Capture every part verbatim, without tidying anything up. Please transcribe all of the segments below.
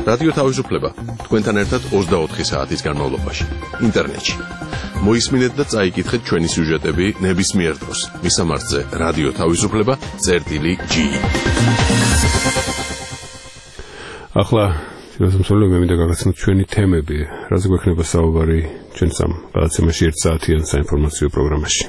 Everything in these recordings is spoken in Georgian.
რადიო თავისუფლება თქვენთან ერთად ოცდაოთხი საათის განმავლობაში ინტერნეტში. მოისმინეთ და წაიკითხეთ ჩვენი სიუჟეტები ნებისმიერ დროს. მისამართზე რადიო თავისუფლება წერტილი ჯი. ახლა შესაძლოა მე მინდა გაგაცნოთ ჩვენი თემები, რაზე გვექნება საუბარი ჩვენ სამ გადაცემაში ერთ საათიან საინფორმაციო პროგრამაში.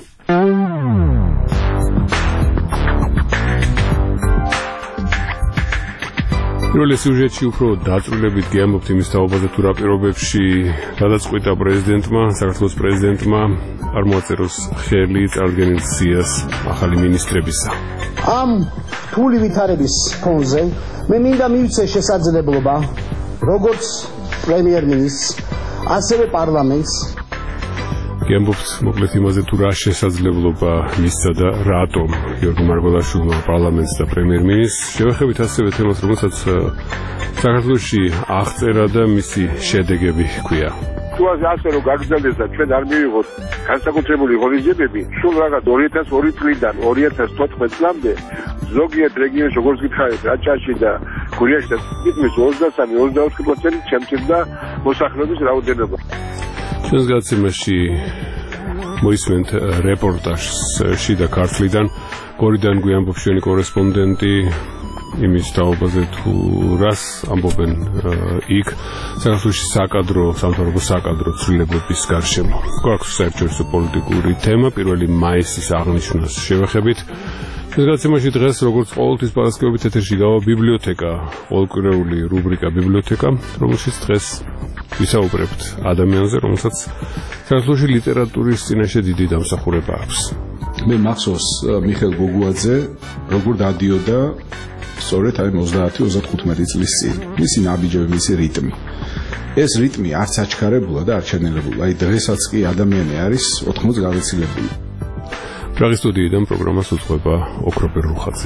პირველი სიუჟეტში უფრო დაწვრილებით გიამბობთ იმის თაობაზე თუ რა პირობებში გადაწყვიტა პრეზიდენტმა, საქართველოს პრეზიდენტმა არ მოაწეროს ხელი წარდგენილ სიას ახალი მინისტრებისა. ამ რთული ვითარების ფონზე მე მინდა მივცე შესაძლებლობა როგორც პრემიერ-მინისტრს, ასევე პარლამენტს გიამბობთ მოკლედ იმაზე თუ რა შესაძლებლობა მისცა და რატომ გიორგი მარგველაშვილმა პარლამენტს და პრემიერ-მინისტრს. შევეხებით ასევე თემას, რომელსაც საქართველოში აღწერა და მისი შედეგები ჰქვია. თუ ასე რომ გაგრძელდეს და ჩვენ არ მივიღოთ განსაკუთრებული ღონისძიებები, სულ რაღაც ორი ათას ორი წლიდან ორი ათას თოთხმეტ წლამდე ზოგიერთ რეგიონში როგორც გითხარით, რაჭაში და გურიაში და თითქმის ოცდასამი ოცდაოთხი პროცენტი შემცირდა მოსახლეობის რაოდენობა. ჩვენს გადაცემაში მოისმენთ რეპორტაჟს შიდა ქართლიდან, გორიდან გვიამბობს ჩვენი კორესპონდენტი იმის თაობაზე თუ რას ამბობენ იქ საქართველოში საკადრო, სამთავრობო საკადრო ცვლილებების გარშემო. გვაქვს საერთაშორისო პოლიტიკური თემა, პირველი მაისის აღნიშვნას შევეხებით. ჩვენს გადაცემაში დღეს როგორც ყოველთვის პარასკევებით ეთერში გავა ბიბლიოთეკა, ყოველკვირეული რუბრიკა ბიბლიოთეკა, რომელშიც დღეს ვისაუბრებთ ადამიანზე, რომელსაც საქართველოში ლიტერატურის წინაშე დიდი დამსახურება აქვს. მე მახსოვს მიხეილ გოგუაძე როგორ დადიოდა სწორედ აი ოცდაათი ოცდათხუთმეტი წლის წინ. მისი ნაბიჯები, მისი რიტმი. ეს რიტმი არც აჩქარებულა და არ ჩენელებულა. აი დღესაც კი ადამიანი არის ოთხმოცს გავიცილებული. პრაღის სტუდიიდან პროგრამას უძღვება ოქროპერ რუხაძე.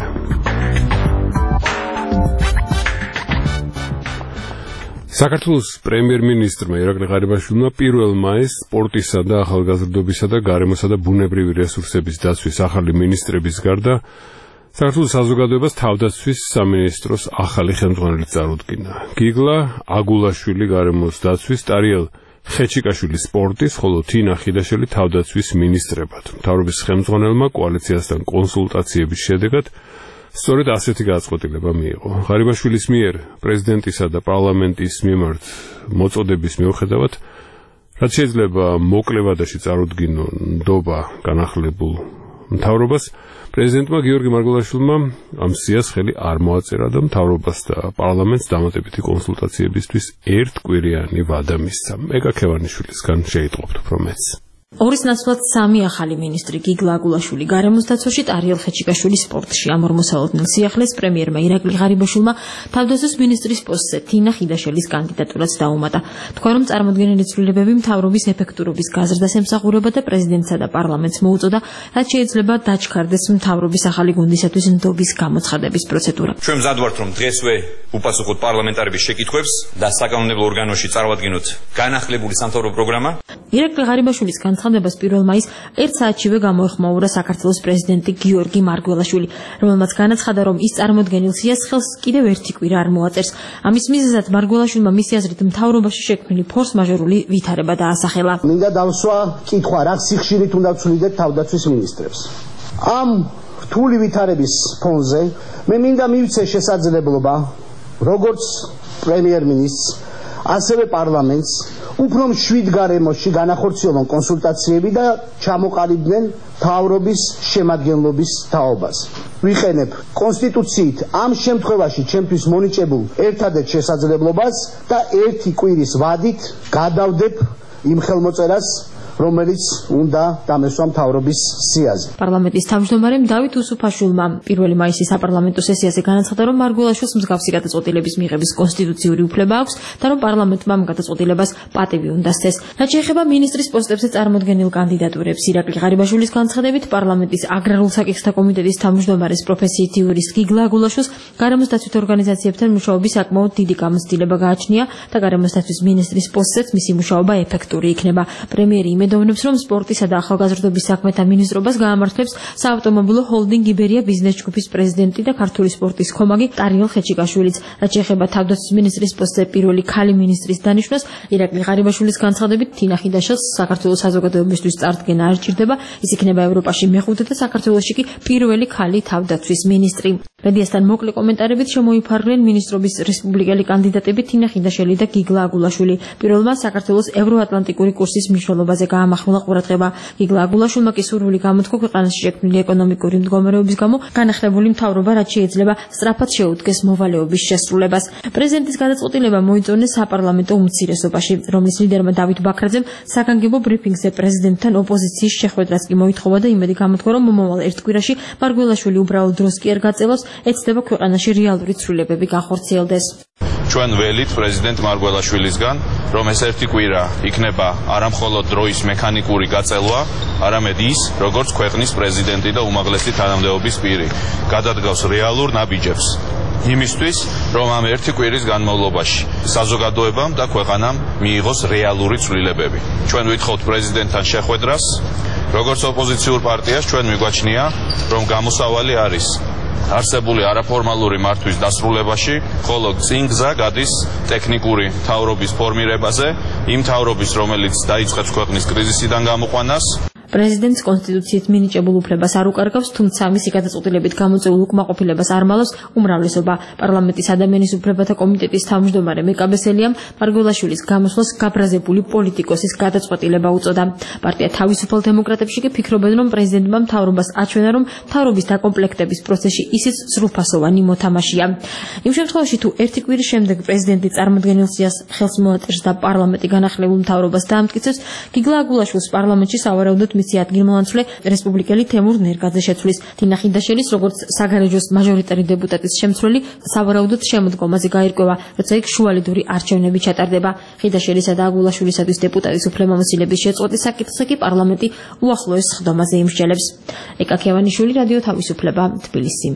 საქართველოს პრემიერ-მინისტრმა ირაკლი ღარიბაშვილმა პირველ მაისს სპორტისა და ახალგაზრდობისა და გარემოსა და ბუნებრივი რესურსების დაცვის ახალი მინისტრების გარდა საქართველოს საზოგადოებას თავდაცვის სამინისტროს ახალი ხელმძღვანელი წარუდგინა. გიგლა აგულაშვილი გარემოს დაცვის, ტარიელ ხეჩიკაშვილი სპორტის, ხოლო თინა ხიდაშელი თავდაცვის მინისტრებად. მთავრობის ხელმძღვანელმა კოალიციასთან კონსულტაციების შედეგად სწორედ ასეთი გადაწყვეტილება მიიღო. ღარიბაშვილის მიერ პრეზიდენტისა და პარლამენტის მიმართ მოწოდების მიუხედავად, რაც შეიძლება მოკლე ვადაში წარუდგინონ ნდობა განახლებულ მთავრობას, პრეზიდენტმა გიორგი მარგველაშვილმა ამ სიას ხელი არ მოაწერა და მთავრობას და პარლამენტს დამატებითი კონსულტაციებისთვის ერთკვირიანი ვადა მისცა. მეგა ქევანიშვილისგან შეიტყობთ უფრო მეც. ორის ნაცვლად სამი ახალი მინისტრი გიგლა აგულაშვილი გარემოს დაცვაში, ტარიელ ხეჩიკაშვილი სპორტში. ამ ორ მოსალოდნელ სიახლეს პრემიერმა ირაკლი ღარიბაშვილმა თავდაცვის მინისტრის პოსტზე თინა ხიდაშელის კანდიდატურაც დაუმატა. თქვა, რომ წარმოდგენილი ცვლილებები მთავრობის ეფექტურობის გაზრდას ემსახურება და პრეზიდენტსა და პარლამენტს მოუწოდა, რაც შეიძლება დაჩქარდეს მთავრობის ახალი გუნდისათვის ნდობის გამოცხადების პროცედურა. ჩვენ მზად ვართ, რომ დღესვე უპასუხოთ პარლამენტარების შეკითხვებს და საკანონმდებლო ორგანოში წარვადგინოთ განახლებული სამთავრობო პროგრამა. ირაკლი ღარიბაშვილის განცხადებას პირველ მაისს ერთ საათშივე გამოეხმაურა საქართველოს პრეზიდენტი გიორგი მარგველაშვილი, რომელმაც განაცხადა, რომ ის წარმოდგენილ სიას ხელს კიდევ ერთი კვირა არ მოაწერს. ამის მიზეზად მარგველაშვილმა მისი აზრით მთავრობაში შექმნილი ფორს-მაჟორული ვითარება დაასახელა. მინდა დავსვა კითხვა, რა სიხშირით უნდა ვცვლიდეთ თავდაცვის მინისტრებს. ამ რთული ვითარების ფონზე მე მინდა მივცე შესაძლებლობა როგორც პრემიერ-მინისტრს, ასევე პარლამენტს უფრო მშვიდ გარემოში განახორციელონ კონსულტაციები და ჩამოყალიბდნენ მთავრობის შემადგენლობის თაობას. ვიყენებ კონსტიტუციით ამ შემთხვევაში ჩემთვის მონიჭებულ ერთადერთ შესაძლებლობას და ერთი კვირის ვადით გადავდებ იმ ხელმოწერას, რომელიც უნდა დამესვა მთავრობის სიაზე. პარლამენტის თავმჯდომარემ დავით უსუფაშვილმა პირველი მაისის საპარლამენტო სესიაზე განაცხადა, რომ მარგველაშვილს მსგავსი გადაწყვეტილების მიღების კონსტიტუციური უფლება აქვს და რომ პარლამენტმა ამ გადაწყვეტილებას პატივი უნდა სცეს. რაც შეეხება მინისტრის პოსტებზე წარმოდგენილ კანდიდატურებს, ირაკლი ღარიბაშვილის განცხადებით, პარლამენტის აგრარულ საკითხთა კომიტეტის თავმჯდომარის პროფესიით იურისტ გიგლა აგულაშვილს გარემოს დაცვით ორგანიზაციებთან მუშაობის საკმაოდ დიდი გამოცდილება გააჩნია და გარემოს დაცვის მინისტრის პოსტზეც მისი მუშაობა ეფექტური იქნება. პრემიერი იმედოვნებს, რომ სპორტისა და ახალგაზრდობის საქმეთა მინისტრობას გაამართლებს საავტომობილო ჰოლდინგ იბერია ბიზნეს ჯგუფის პრეზიდენტი და ქართული სპორტის ქომაგი ტარიელ ხეჩიკაშვილიც. რაც შეეხება თავდაცვის მინისტრის პოსტზე პირველი ქალი მინისტრის დანიშვნას, ირაკლი ღარიბაშვილის განცხადებით, თინა ხიდაშვილს საქართველოს საზოგადოებისთვის წარდგენა არ ჭირდება, ის იქნება ევროპაში მეხუთე და საქართველოში კი პირველი ქალი თავდაცვის მინისტრი. მედიასთან მოკლე კომენტარებით შემოიფარგლენ მინისტრობის რესპუბლიკელი კანდიდატები თინა ხიდაშელი და გიგლა აგულაშვილი. პირველმა საქართველოს ევროატლანტიკური კურსის მნიშვნელობაზე გაამახვილა ყურადღება. გიგლა აგულაშვილმა კი სურვილი გამოთქვა ქვეყანაში შექმნილი ეკონომიკური მდგომარეობის გამო განახლებული მთავრობა რაც შეიძლება სწრაფად შეუდგეს მოვალეობის შესრულებას. პრეზიდენტის გადაწყვეტილება მოიწონეს საპარლამენტო უმცირესობაში, რომლის ლიდერმა დავით ბაქრაძემ საგანგებო ბრიფინგზე პრეზიდენტთან ოპოზიციის შეხვედრას კი მოითხოვა და იმედი გამოთქვა, რომ მომავალ ერთ კვირაში მარგველაშვილი უბრალოდ დროს კი არ გაწევავს, ეცდება ქვეყანაში რეალური ცვლილებები განხორციელდეს. ჩვენ ველით პრეზიდენტ მარგველაშვილისგან, რომ ეს ერთი კვირა იქნება არამხოლოდ დროის მექანიკური გაწელვა, არამედ ის, როგორც ქვეყნის პრეზიდენტი და უმაღლესი თანამდებობის პირი, გადადგავს რეალურ ნაბიჯებს. იმისთვის, რომ ამ ერთი კვირის განმავლობაში საზოგადოებამ და ქვეყანამ მიიღოს რეალური ცვლილებები. ჩვენ ვითხოვთ პრეზიდენტთან შეხვედრას, როგორც ოპოზიციურ პარტიას ჩვენ მიგვაჩნია, რომ გამოსავალი არის არსებული არაფორმალური მართვის დასრულებაში, ხოლო წინ გზა გადის ტექნიკური მთავრობის ფორმირებაზე, იმ მთავრობის, რომელიც დაიწყებს ქვეყნის კრიზისიდან გამოყვანას. პრეზიდენტს კონსტიტუციით მინიჭებულ უფლებას არ უკარგავს, თუმცა მისი გადაწყვეტილებით გამოწვეულ უკმაყოფილებას არ მალავს უმრავლესობა. პარლამენტის ადამიანის უფლებათა კომიტეტის თავმჯდომარე მეკაბესელიამ მარგველაშვილის გამოსვლას გაბრაზებული პოლიტიკოსის გადაწყვეტილება უწოდა. პარტია თავისუფალ დემოკრატებში კი ფიქრობენ, რომ პრეზიდენტმა მთავრობას აჩვენა, რომ მთავრობის დაკომპლექტების პროცესში ისიც სრულფასოვანი მოთამაშეა. იმ შემთხვევაში, თუ ერთი კვირის შემდეგ პრეზიდენტი წარმოდგენილ სიას ხელს მოაწერს და პარლამენტი განახლებულ მთავრობას დაამტკიცებს, გიგლა აგულაშვილს პარლამენტში სავარაუდოდ მისი ადგილმოვანცვლე რესპუბლიკელი თემურ ნერგაძე შეცვლის. თინა ხიდაშელის როგორც საგარეჯოს მაჟორიტარი დეპუტატის შემცვლელი სავარაუდოდ შემოდგომაზე გაირკვევა, როცა იქ შუალედური არჩევნები ჩატარდება. ხიდაშელისა და აგულაშვილისათვის დეპუტატის უფლებამოსილების შეწყვეტის საკითხზე კი პარლამენტი უახლოეს სხდომაზე იმსჯელებს. ეკა ქევანიშვილი, რადიო თავისუფლება, თბილისი.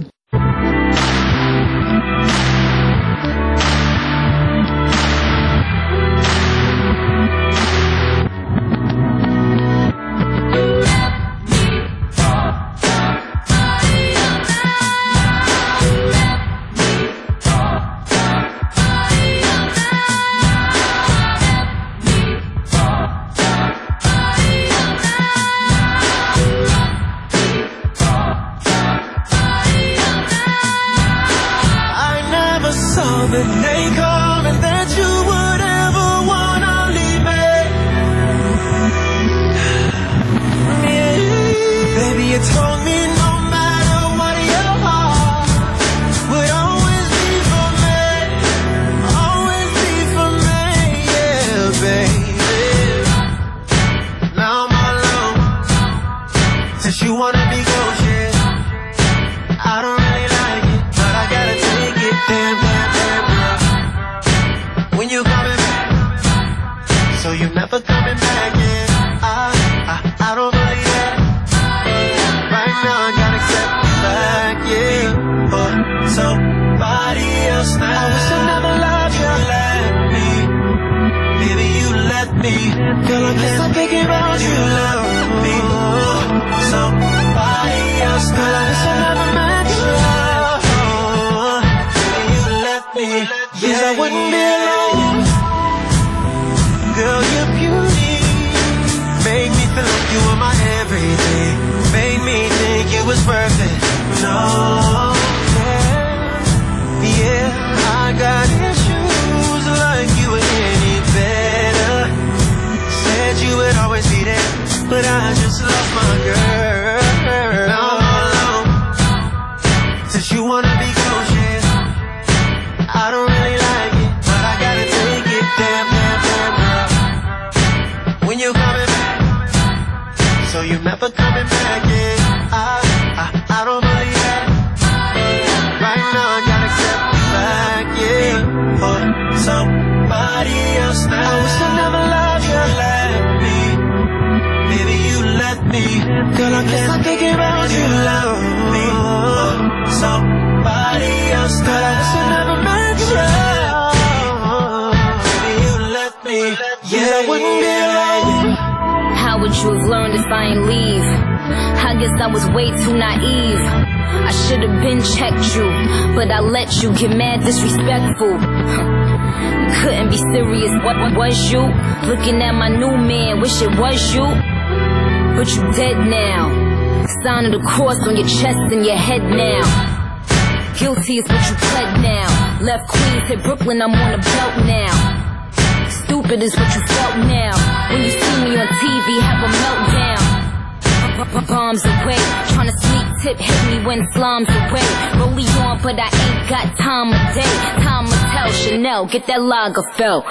How would you have learned if I ain't leave? I guess I was way too naive. I should have been checked you, but I let you get mad disrespectful. Couldn't be serious, what, what was you? Looking at my new man, wish it was you. But you dead now. Sign of the cross on your chest and your head now. Guilty is what you pled now. Left Queens, hit Brooklyn, I'm on the belt now. Stupid is what you felt now. When you see me on T V, have a meltdown. Bombs away, tryna sneak tip, hit me when slums away. Rollie on, but I ain't got time of day. Time to tell Chanel, get that Lagerfeld.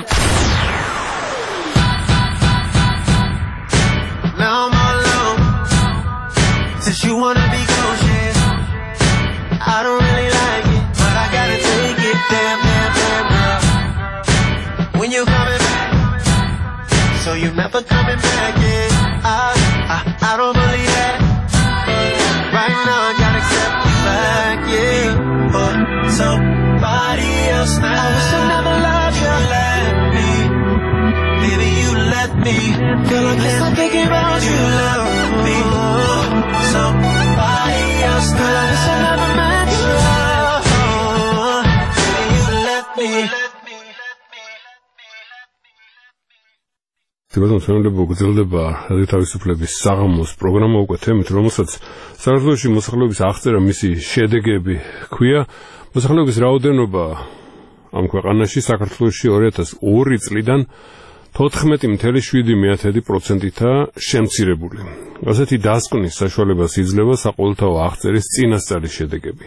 Now I'm all alone. Since you wanna be cautious, I don't really like it, but I gotta take it. Damn, damn, damn, girl. When you coming back, so you never coming back, yeah. I, I, I don't believe that. Right now I gotta accept the fact, yeah. For somebody else now. I wish I never loved you. Let me, baby, you let me. Girl, I can't stop thinking about you. Let me, somebody else now. Girl, I wish I never met you. Baby, you let me. თვითონ ჩვენებო გრძელდება რადიო თავისუფლების საღამოს პროგრამა უკვე თემით, რომელსაც საქართველოში მოსახლეობის აღწერა მისი შედეგები ჰქვია. მოსახლეობის რაოდენობა ამ ქვეყანაში საქართველოში ორი ათას ორი წლიდან თოთხმეტი წამსული შვიდი პროცენტითაა შემცირებული. ასეთი დასკვნის საშუალებას იძლევა საყოველთაო აღწერის წინასწარი შედეგები.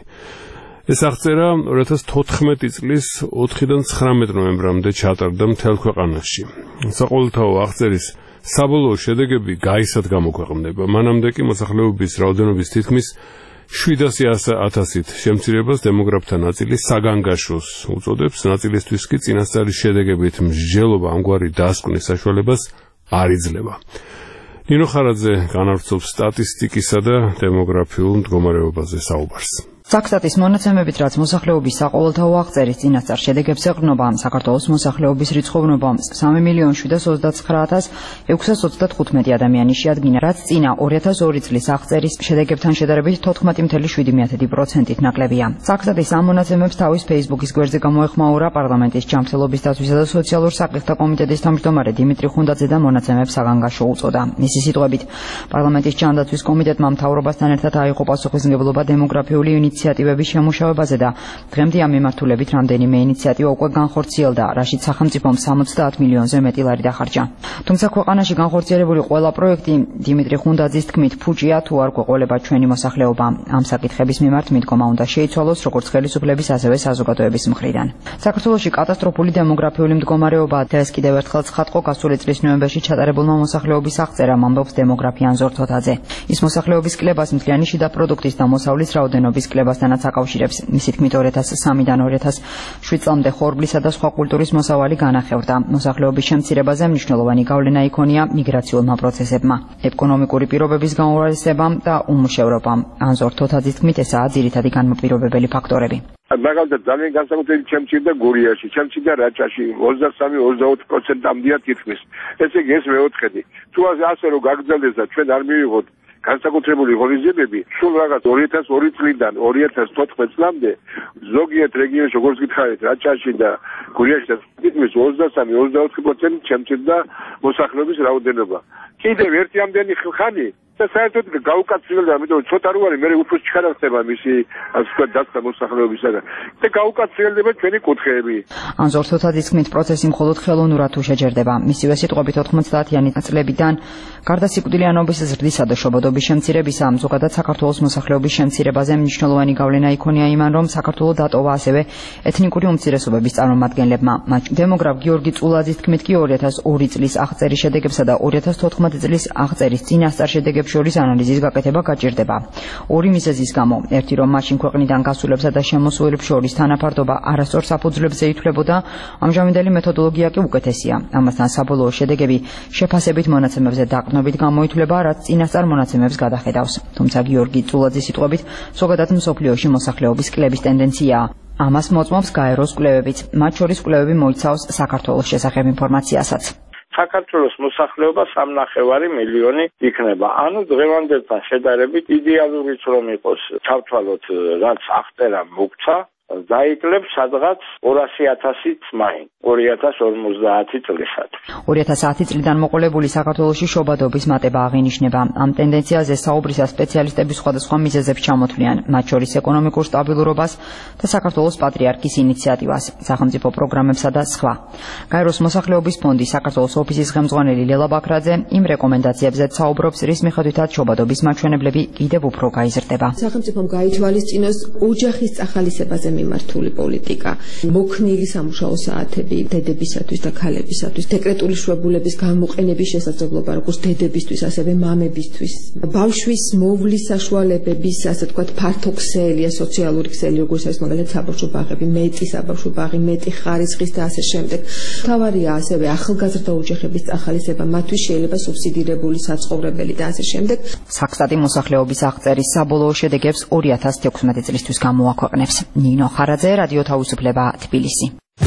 ეს აღწერა ორი ათას თოთხმეტი წლის ოთხიდან ცხრამეტ ნოემბრამდე ჩატარდა მთელ ქვეყანაში. საყოველთაო აღწერის საბოლოო შედეგები გაისად გამოქვეყნდება. მანამდე კი მოსახლეობის რაოდენობის თითქმის შვიდასი ათასით შემცირებას დემოგრაფთა ნაწილი საგანგაშოს უწოდებს, ნაწილისთვის კი წინასწარი შედეგებით მსჯელობა ამგვარი დასკვნის საშუალებას არ იძლევა. ნინო ხარაძე განავრცობს სტატისტიკისა და დემოგრაფიულ მდგომარეობაზე საუბარს. Საქსტატის მონაცემებით, რაც მოსახლეობის საყოველთაო აღწერის წინასწარ შედეგებს ეყრდნობა, საქართველოს მოსახლეობის რიცხოვნობა სამი მილიონი შვიდას ოცდაცხრა ათას ექვსას ოცდათხუთმეტი ადამიანი შეადგინა, რაც წინა ორი ათას ორი წლის აღწერის შედეგებთან შედარებით თოთხმეტი წამსული შვიდი პროცენტით ნაკლებია. საქსტატის ამ მონაცემებს თავის Facebook-ის გვერდზე გამოეხმაურა პარლამენტის ჯანმრთელობის დაცვისა და სოციალურ საკითხთა კომიტეტის თავმჯდომარე დიმიტრი ხუნდაძე და მონაცემებს საგანგაშო უწოდა. მისი სიტყვებით, პარლამენტის ჯანდაცვის კომიტეტმა მთავრობასთან ერთად აიღო პასუხისმგებლობა დემოგრაფიული ინიციატივების შემუშავებაზე და დღემდე ამ მიმართულებით რამდენიმე ინიციატივა უკვე განხორციელდა, რაშიც სახელმწიფომ სამოცდაათ მილიონზე მეტი ლარი დახარჯა. თუმცა ქვეყანაში განხორციელებული ყველა პროექტი დიმიტრი ხუნდაძის თქმით ფუჭია თუ არ გვეყოლება ჩვენი მოსახლეობა. ამ საკითხების მიმართ მიდგომა უნდა შეიცვალოს როგორც ხელისუფლების, ასევე საზოგადოების მხრიდან. საქართველოში კატასტროფული დემოგრაფიული მდგომარეობა დღეს კიდევ ერთხელ ცხადყო გასული წლის ნოემბერში ჩატარებულმა მოსახლეობის აღწერამ, ამბობს დემოგრაფი ანზორ თოთაძე. ის მოსახლეობის კლებას მთლიანი შიდა პროდუქტის და მოსავლის რაოდენობის კლებასთანაც აკავშირებს. მისი თქმით ორი ათას სამიდან ორი ათას შვიდ წლამდე ხორბლისა და სხვა კულტურის მოსავალი განახევდა. მოსახლეობის შემცირებაზე მნიშვნელოვანი გავლენა იქონია მიგრაციულმა პროცესებმა, ეკონომიკური პირობების გაუმჯობესებამ და უმუშევრობამ. ანზორ თოთაძის თქმით ესაა ძირითადი განმაპირობებელი ფაქტორები. მაგალითად ძალიან განსაკუთრებით შემცირდა გურიაში, შემცირდა რაჭაში ოცდასამი ოცდაოთხ პროცენტამდეა თითქმის. ესე იგი ეს მეოთხედი. თუ ასე რომ გაგრძელდეს და ჩვენ არ მივიღოთ განსაკუთრებული ღონისძიებები, სულ რაღაც ორი ათას ორი წლიდან ორი ათას თოთხმეტ წლამდე ზოგიერთ რეგიონში, როგორც გითხარით, რაჭაში და გურიაში და თითქმის ოცდასამი ოცდაოთხ პროცენტით შემცირდა მოსახლეობის რაოდენობა. კიდევ ერთი ამდენი ხანი და საერთოდ გაუკაცრიელდა, ამიტომ ცოტა რო არის, მე უფრო ჩქარა ხდება მისი, ასე ვთქვათ, დასწრა მოსახლეობისაგან. და გაუკაცრიელდება ჩვენი კუთხეები. ანზორ თოთაძის თქმით, პროცესი მხოლოდ ხელოვნურად თუ შეჯერდება. მისივე სიტყვებით ოთხმოცდაათიანი წლებიდან გარდა სიკვდილიანობის ზრდისა და შობადობის შემცირებისა, ზოგადად საქართველოს მოსახლეობის შემცირებაზე მნიშვნელოვანი გავლენა იქონია იმან, რომ საქართველო დატოვა ასევე ეთნიკური უმცირესობების წარმომადგენლებმა. დემოგრაფ გიორგი წულაძის თქმით კი ორი ათას ორი წლის აღწერის შედეგებსა და ორი ათას თოთხმეტი წლის აღწერის წინასწარ შედეგებს შორის ანალიზის გაკეთება გაჭირდება. ორი მიზეზის გამო, ერთი რომ მაშინ ქვეყნიდან გასულებსა და შემოსულებს შორის თანაფარდობა არასწორ საფუძვლებზე ითვლებოდა, ამჟამინდელი მეთოდოლოგია კი უკეთესია. ამასთან საბოლოო შედეგები შეფასებით მონაცემებზე დაყრდნობით გამოითვლება, რაც წინასწარ მონაცემებს გადახედავს. თუმცა გიორგი წულაძის სიტყვებით, ზოგადად მსოფლიოში მოსახლეობის კლების ტენდენციაა. ამას მოწმობს გაეროს კვლევებიც, მათ შორის კვლევები მოიცავს საქართველოს შესახებ ინფორმაციასაც. საქართველოს მოსახლეობა სამნახევარი მილიონი იქნება. ანუ დღევანდელთან შედარებით იდეალურიც რომ იყოს, ჩავთვალოთ რაც აღწერა მოგცა, დაიკლებს სადღაც ორასი ათასით მაინ ორი ათას ორმოცდაათი წლისათვის. ორი ათას ათი წლიდან მოყოლებული საქართველოში შობადობის მატება აღინიშნება. ამ ტენდენციაზე საუბრისას სპეციალისტები სხვადასხვა მიზეზებს ჩამოთვლიან, მათ შორის ეკონომიკურ სტაბილურობას და საქართველოს პატრიარქის ინიციატივას, სახელმწიფო პროგრამებსა და სხვა. გაეროს მოსახლეობის ფონდის საქართველოს ოფისის ხელმძღვანელი ლელა ბაქრაძე იმ რეკომენდაციებზეც საუბრობს, რის მიხედვითაც შობადობის მაჩვენებლები კიდევ უფრო გაიზრდება. სახელმწიფომ გაითვალისწინოს ოჯახის წახალისებაზე მიმართული პოლიტიკა, მოქნილი სამუშაო საათები დედებისათვის და ქალებისათვის, დეკრეტული შვებულების გამოყენების შესაძლებლობა როგორც დედებისთვის, ასევე მამებისთვის, ბავშვის მოვლის საშუალებების, ასე ვთქვათ, ფართოქსელია სოციალური ქსელი, როგორც არის მაგალითად საბავშვო ბაღები, მეტი საბავშვო ბაღი, მეტი ხარისხის და ასე შემდეგ. თავარია ასევე ახალგაზრდა ოჯახების წახალისება, მათთვის შეიძლება სუბსიდირებული საცხოვრებელი და ასე შემდეგ. საქსტატი მოსახლეობის აღწერის საბოლოო შედეგებს ორი ათას თექვსმეტი წლისთვის გამოაქვეყნებს. ნინო ხარაძე, რადიო თავისუფლება, თბილისი.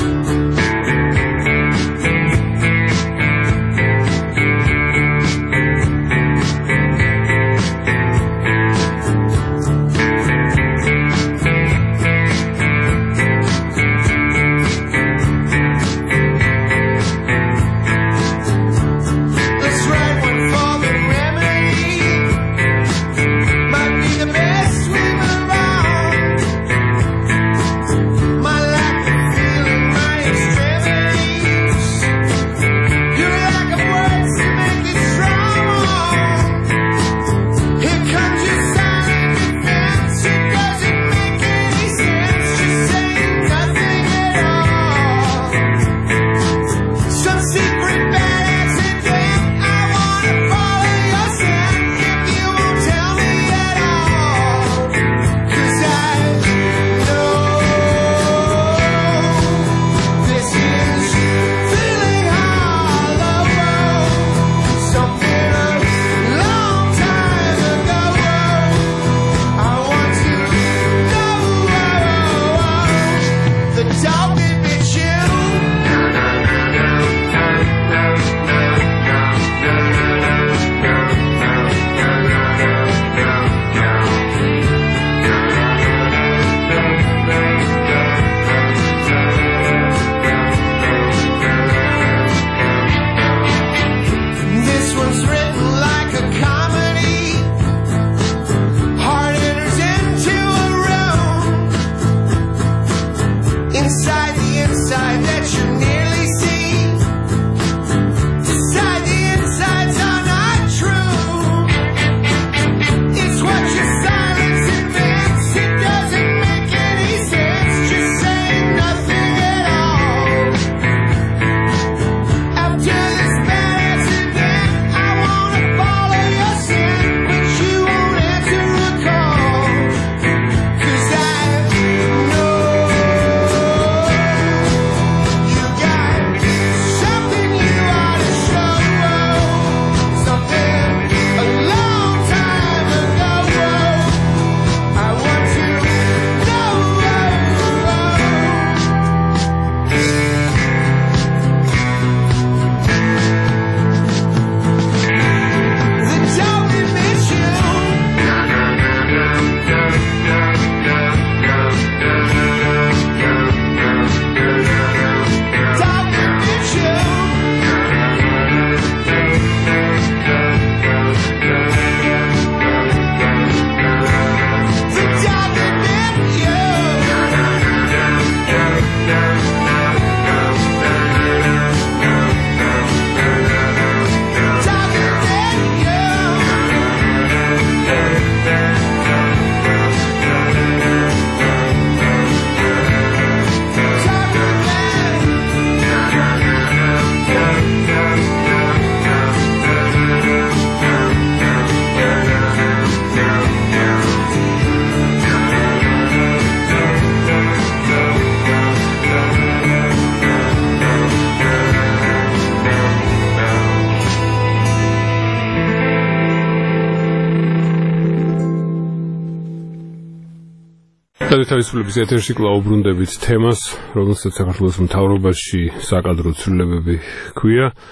თავისუფლების ეთერში კვლავ უბრუნდებით თემას, რომელსაც საქართველოს მთავრობაში საკადრო ცვლილებები ჰქვია.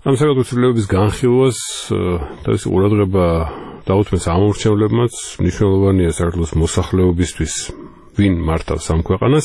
ამ საკუთრების განხილვას თავისი ყურადღება დაუთმეს ამორჩევლებმაც, მნიშვნელოვანია საქართველოს მოსახლეობისთვის, ვინ მართავს ამ ქვეყანას.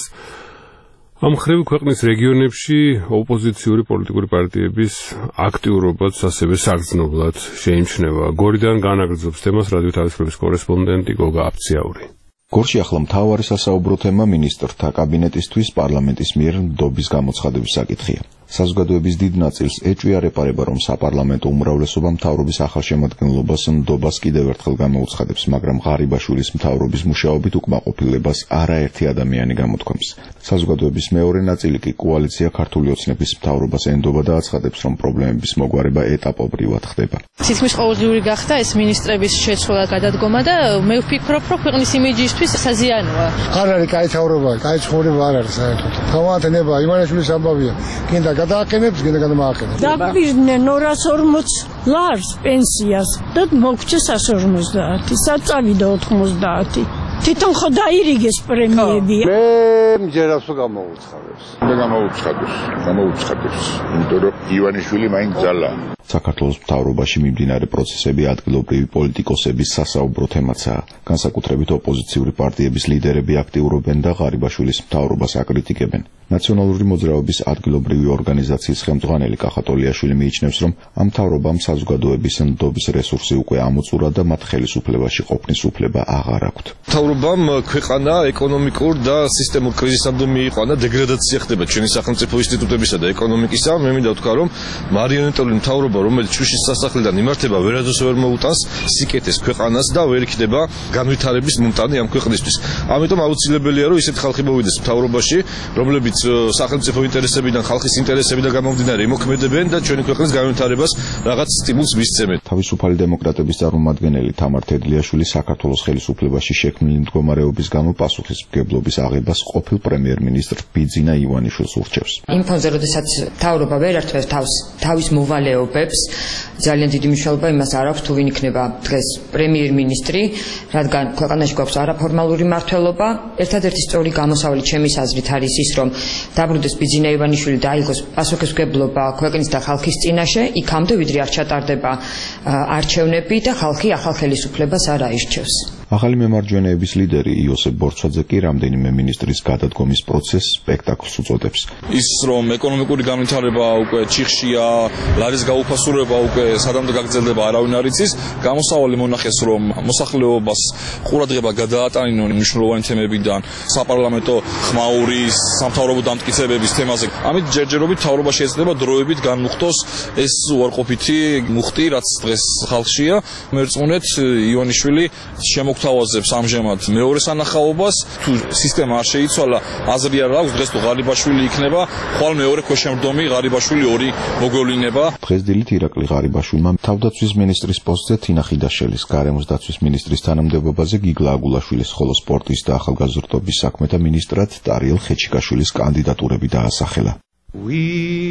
ამ ხრივ ქვეყნის რეგიონებში ოპოზიციური პოლიტიკური პარტიების აქტიურობაც ასევე საგრძნობლად შეიმჩნევა. გორიდან განაგრძობს თემას რადიო თავისუფლების კორესპონდენტი გოგა აფციაური. გორში ახლა მთავარი სასაუბრო თემა მინისტრთა კაბინეტისთვის პარლამენტის მიერ ნდობის გამოცხადების საკითხია. საზოგადოების დიდ ნაწილს ეჭვია რეპარება, რომ საპარლამენტო უმრავლესობა მთავრობის ახალშემადგენლობას ნდობას კიდევ ერთხელ გამოუცხადებს, მაგრამ ღარიბაშვილის მთავრობის მუშაობით უკმაყოფილებას არაერთი ადამიანი გამოთქვამს. საზოგადოების მეორე ნაწილი კი კოალიცია ქართული ოცნების მთავრობას ენდობა და აცხადებს, რომ პრობლემების მოგვარება ეტაპობრივად ხდება. თითქმის ყოველდღიური გახდა ეს მინისტრების შეცვალა გადადგომა და მე ვფიქრობ, რომ ქვეყნის იმიჯისთვის საზიანოა. არ არის კაი თავრობა, კაი ცხოვრება არ არის საერთოდ. თავად ნება იმანაშვილის ამბავია. კიდე გადააყენებს, კიდე გადამააყენებს. დაგვიჟდნენ ორას ორმოც ლარს პენსიას და მოგჩა სამას ორმოცდაათი, საწავიდა ოთხმოცდაათი. თვითონ ხო დაირიგეს პრემიები. მე მჯერავს რომ გამოუცხადებს. და გამოუცხადებს, გამოუცხადებს. იმიტომ რომ ივანიშვილი მაინც ძალა. საქართველოს მთავრობაში მიმდინარე პროცესები ადგილობრივი პოლიტიკოსების სასაუბრო თემაცაა. განსაკუთრებით ოპოზიციური პარტიების ლიდერები აქტიურობენ და ღარიბაშვილის მთავრობას აკრიტიკებენ. ნაციონალური მოძრაობის ადგილობრივი ორგანიზაციის ხელმძღვანელი კახატოლიაშვილი მიიჩნევს, რომ ამ მთავრობამ საზოგადოების ნდობის რესურსი უკვე ამოწურა და მათ ხელისუფლებაში ყოფნის უფლება აღარ აქვთ. მთავრობამ ქვეყანა ეკონომიკურ და სისტემურ კრიზისამდე მიიყვანა, დეგრადაცია ხდება ჩვენი სახელმწიფო ინსტიტუტებისა და ეკონომიკისა. მე მინდა ვთქვა, რომ მარიონეტული მთავრობა, რომელიც შუშის სასახლიდან იმართება, ვერადოს ვერ მოუტანს სიკეთეს ქვეყანას და ვერ იქნება განვითარების მომტანი ამ ქვეყნისთვის. ამიტომ აუცილებელია, რომ ისეთ ხალხი მოვიდეს მთავრობაში, რომლებიც სახელმწიფო ინტერესებიდან, ხალხის ინტერესებიდან გამომდინარე იმოქმედებენ და ჩვენი ქვეყნის განვითარებას რაღაც სტიმულს მისცემენ. თავისუფალი დემოკრატების წარმომადგენელი თამარ თედლიაშვილი საქართველოს ხელისუფლებაში შექმნილი მდგომარეობის გამო პასუხისმგებლობის აღებას ყოფილ პრემიერ-მინისტრ ბიძინა ივანიშვილს ურჩევს. იმ ფონზე, როდესაც მთავრობა ვერ ართვევს თავს თავის მოვალეობებს, ძალიან დიდი მნიშვნელობა იმას არ აქვს, თუ ვინ იქნება დღეს პრემიერ-მინისტრი, რადგან ქვეყანაში გვაქვს არაფორმალური მმართველობა. ერთადერთი სწორი გამოსავალი ჩემის აზრით არის ის, რომ დაბრუნდეს ბიძინა ივანიშვილი და აიღოს პასუხისმგებლობა ქვეყნის და ხალხის წინაშე, იქამდე ვიდრე არ ჩატარდება არჩევნები და ხალხი ახალ ხელისუფლებას არ აირჩევს. ახალი მემარჯვენეების ლიდერი იოსებ ბორცვაძე კი რამდენიმე მინისტრის გადადგომის პროცესს სპექტაკლს უწოდებს. ის რომ ეკონომიკური განვითარება უკვე ჩიხშია, ლარის გაუფასურება უკვე სადამდე გაგრძელდება არავინ არ იცის, გამოსავალი მონახეს რომ მოსახლეობას ყურადღება გადაატანინონ მნიშვნელოვანი თემებიდან საპარლამენტო ხმაურის, სამთავრობო დამტკიცებების თემაზე. ამით ჯერჯერობით მთავრობა შეეცდება დროებით განმუხტოს ეს უარყოფითი მუხტი, რაც დღეს ხალხშია. მერწმუნეთ ივანიშვილი შემოგთავაზებს ამჟამად მეორე სანახაობას, თუ სისტემა არ შეიცვალა, აზრი არ აქვს, დღეს თუ ღარიბაშვილი იქნება, ხვალ მეორე ქვეშემრდომი ღარიბაშვილი ორი მოგვევლინება. დღეს დილით ირაკლი ღარიბაშვილმა თავდაცვის მინისტრის პოსტზე თინა ხიდაშელის, გარემოს დაცვის მინისტრის თანამდებობაზე გიგლა აგულაშვილის, ხოლო სპორტის და ახალგაზრდობის საქმეთა მინისტრად ტარიელ ხეჩიკაშვილის კანდიდატურები დაასახელა. We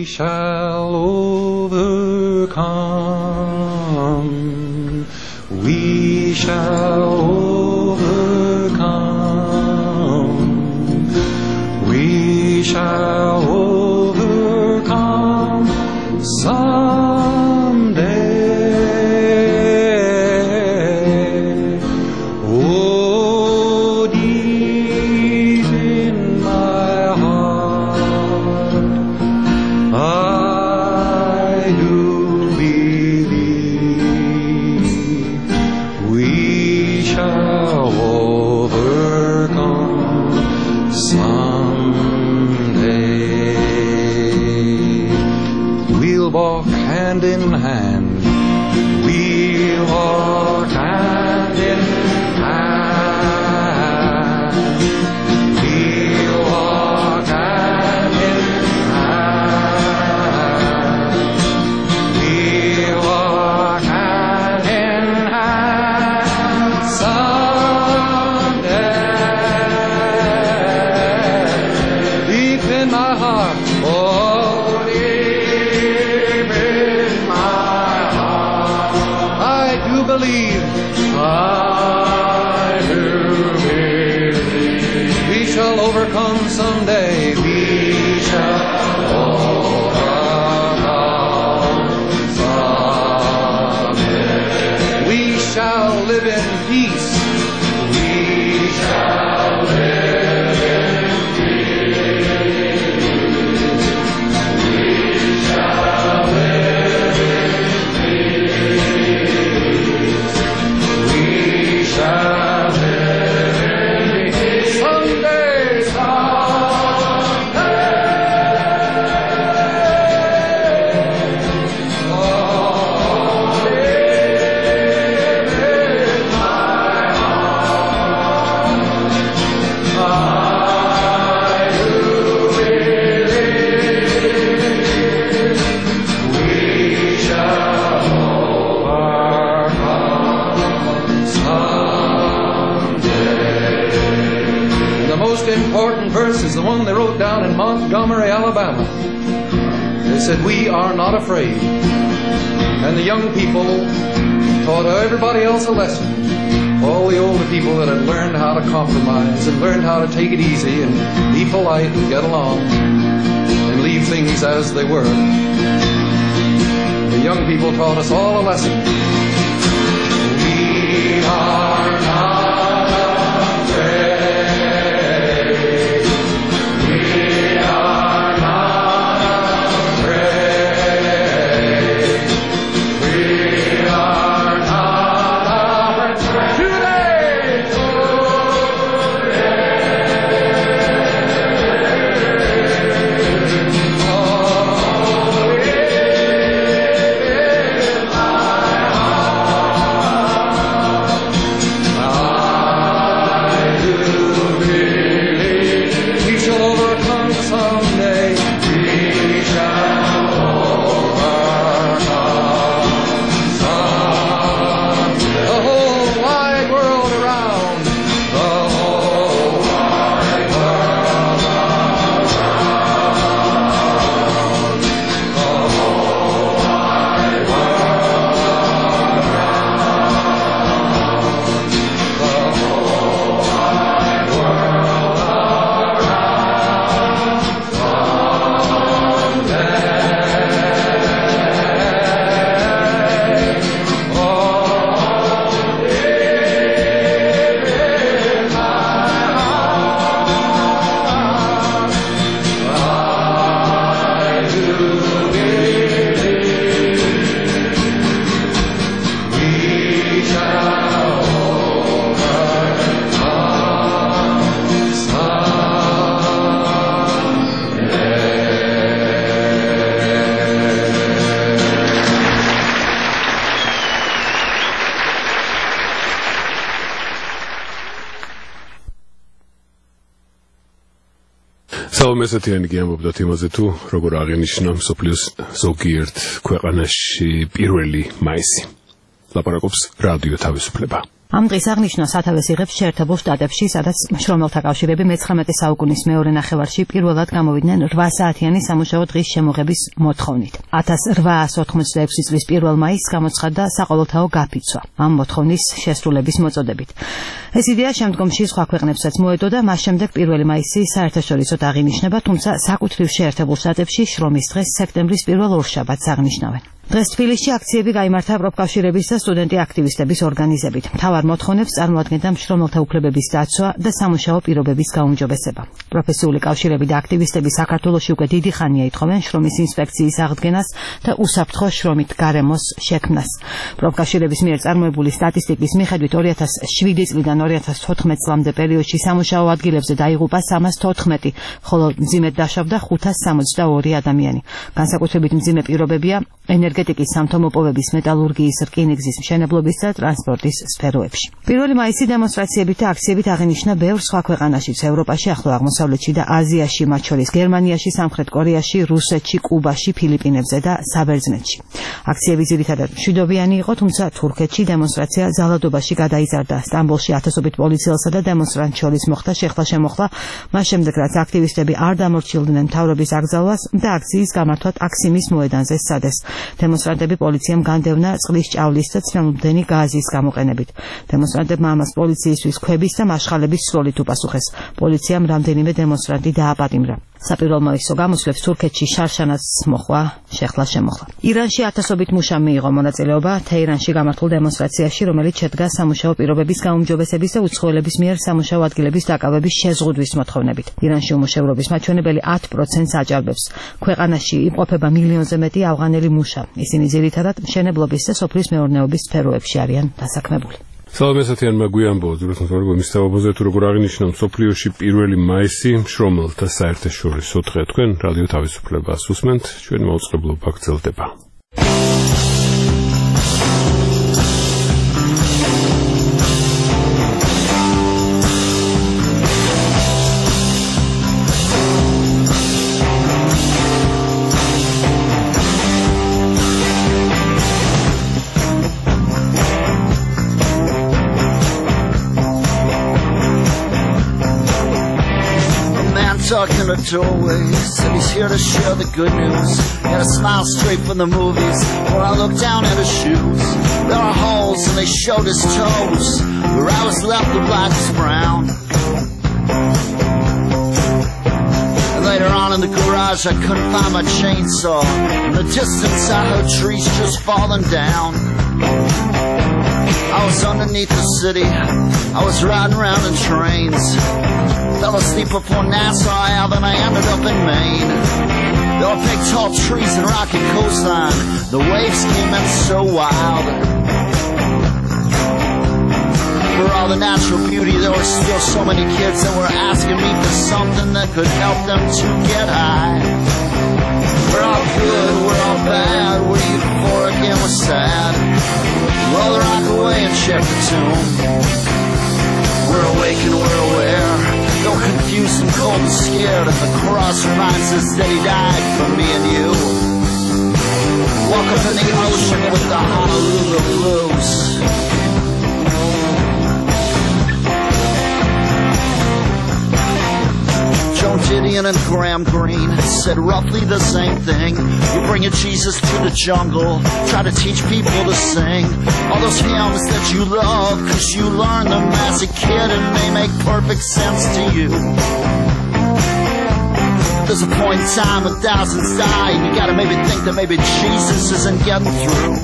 shall overcome. We shall overcome. We shall overcome someday. Oh, deep in my heart, I do believe we shall overcome someday. We'll walk hand in hand. We'll walk hand in hand. We'll walk hand in hand. We'll walk hand in hand someday. Deep in my heart, oh, deep in my heart, I do believe, I do believe we shall overcome someday. We shall overcome Montgomery, Alabama. They said, "We are not afraid." And the young people taught everybody else a lesson. All the older people that had learned how to compromise and learned how to take it easy and be polite and get along and leave things as they were. The young people taught us all a lesson. We are not afraid. We are not afraid. We are not afraid. Today, მესეთიანი გიამბობდათ იმაზე თუ როგორ აღენიშნა მსოფლიოს ზოგიერთ ქვეყანაში პირველი მაისი. ლაპარაკობს რადიო თავისუფლება. ამ დღის აღნიშვნა სათავეს იღებს შეერთებულ შტატებში, სადაც შრომელთა კავშირები მეცხრამეტე საუკუნის მეორე ნახევარში პირველად გამოვიდნენ რვა საათიანი სამუშაო დღის შემოღების მოთხოვნით. ათას რვაასი ოთხმოცდაექვსი წლის პირველ მაისს გამოცხადდა საყოველთაო გაფიცვა ამ მოთხოვნის შესრულების მოწოდებით. ეს იდეა შემდგომში სხვა ქვეყნებსაც მოედო და მას შემდეგ პირველი მაისი საერთაშორისოდ აღინიშნება, თუმცა საკუთრივ შეერთებულ შტატებში შრომის დღეს სექტემბრის პირველ ორშაბათს აღნიშნავენ. დღეს თბილისში აქციები გაიმართა პროფკავშირების და სტუდენტი აქტივისტების ორგანიზებით. მთავარ მოთხოვნებს წარმოადგენდა მშრომელთა უფლებების დაცვა და სამუშაო პირობების გაუმჯობესება. პროფესიული კავშირები და აქტივისტები საქართველოში უკვე დიდი ხანია ითხოვენ შრომის ინსპექციის აღდგენას და უსაფრთხო შრომით გარემოს შექმნას. პროფკავშირების მიერ წარმოებული სტატისტიკის მიხედვით ორი ათას შვიდი წლიდან ორი ათას თოთხმეტ წლამდე პერიოდში სამუშაო ადგილებზე დაიღუპა სამას თოთხმეტი, ხოლო მძიმედ დაშავდა ხუთას სამოცდაორი ადამიანი. განსაკუთრებით მძიმე პირობებია ენერგეტიკის, სამთომოპოვების, მეტალურგიის, რკინიგზის, მშენებლობის და ტრანსპორტის სფეროებში. პირველი მაისი დემონსტრაციებით და აქციებით აღინიშნა ბევრ სხვა ქვეყანაშიც, ევროპაში, ახლო აღმოსავლეთში და აზიაში, მათ შორის გერმანიაში, სამხრეთ კორეაში, რუსეთში, კუბაში, ფილიპინებზე და საბერძნეთში. აქციები ძირითადად მშვიდობიანი იყო, თუმცა თურქეთში დემონსტრაცია ზალადობაში გადაიზარდა. სტამბოლში ათასობით პოლიციელსა და დემონსტრანტს შორის მოხდა შეხლა-შემოხლა, მას შემდეგ რაც აქტივისტები არ დამორჩილდნენ მთავრობის აკრძალვას და აქციის გამართვად აქსიმის მოედანზე სცადეს. დემონსტრანტები პოლიციამ განდევნა წყლის ჭავლის და წნელმდენი გაზის გამოყენებით. დემონსტრანტებმა ამას პოლიციისთვის ქვების და მაშხალების სროლით უპასუხეს. პოლიციამ რამდენიმე დემონსტრანტი დააპატიმრა. საპირველ მოისო გამოსვლებს თურქეთში შარშანაც მოხდა შეხლა-შემოხლა. ირანში ათასობით მუშა მიიღო მონაწილეობა თეირანში გამართულ დემონსტრაციაში, რომელიც შედგა სამუშაო პირობების გაუმჯობესების და უცხოელების მიერ სამუშაო ადგილების დაკავების შეზღუდვის მოთხოვნებით. ირანში უმუშევრობის მაჩვენებელი ათ პროცენტს აჭარბებს. ქვეყანაში იმყოფება მილიონზე მეტი ავღანელი მუშა. ისინი ძირითადად მშენებლობის და სოფლის მეურნეობის სფეროებში არიან დასაქმებული. სალამესათიანმა გვიამბო ძროსნორგო მისთავობაზე თუ როგორ აღინიშნა მსოფლიოში პირველი მაისი შრომელთა საერთაშორისო დღე. თქვენ რადიო თავისუფლებას უსმენთ, ჩვენი მაუწყებლობა გრძელდება. Talking our doorways, and he's here to share the good news. He had a smile straight from the movies, where I looked down at his shoes. There are holes and they showed his toes, where I was left the black as brown. And later on in the garage I couldn't find my chainsaw. In the distance I heard trees just falling down. I was underneath the city, I was riding around in trains. Fell asleep before Nassau Ave and I ended up in Maine. There were big tall trees and rocky coastline. The waves came in so wild. For all the natural beauty, there were still so many kids that were asking me for something that could help them to get high. We're all good, we're all bad, we're euphoric and we're sad. Roll the rock away and check the tune. We're awake and we're aware, though confused and cold and scared. And the cross reminds us that he died for me and you. Walk up in the ocean with the Honolulu blues. Joan Didion and Graham Greene said roughly the same thing. You bring your Jesus to the jungle, try to teach people to sing all those hymns that you love, cause you learned them as a kid and they make perfect sense to you. There's a point in time when thousands die, and you gotta maybe think that maybe Jesus isn't getting through.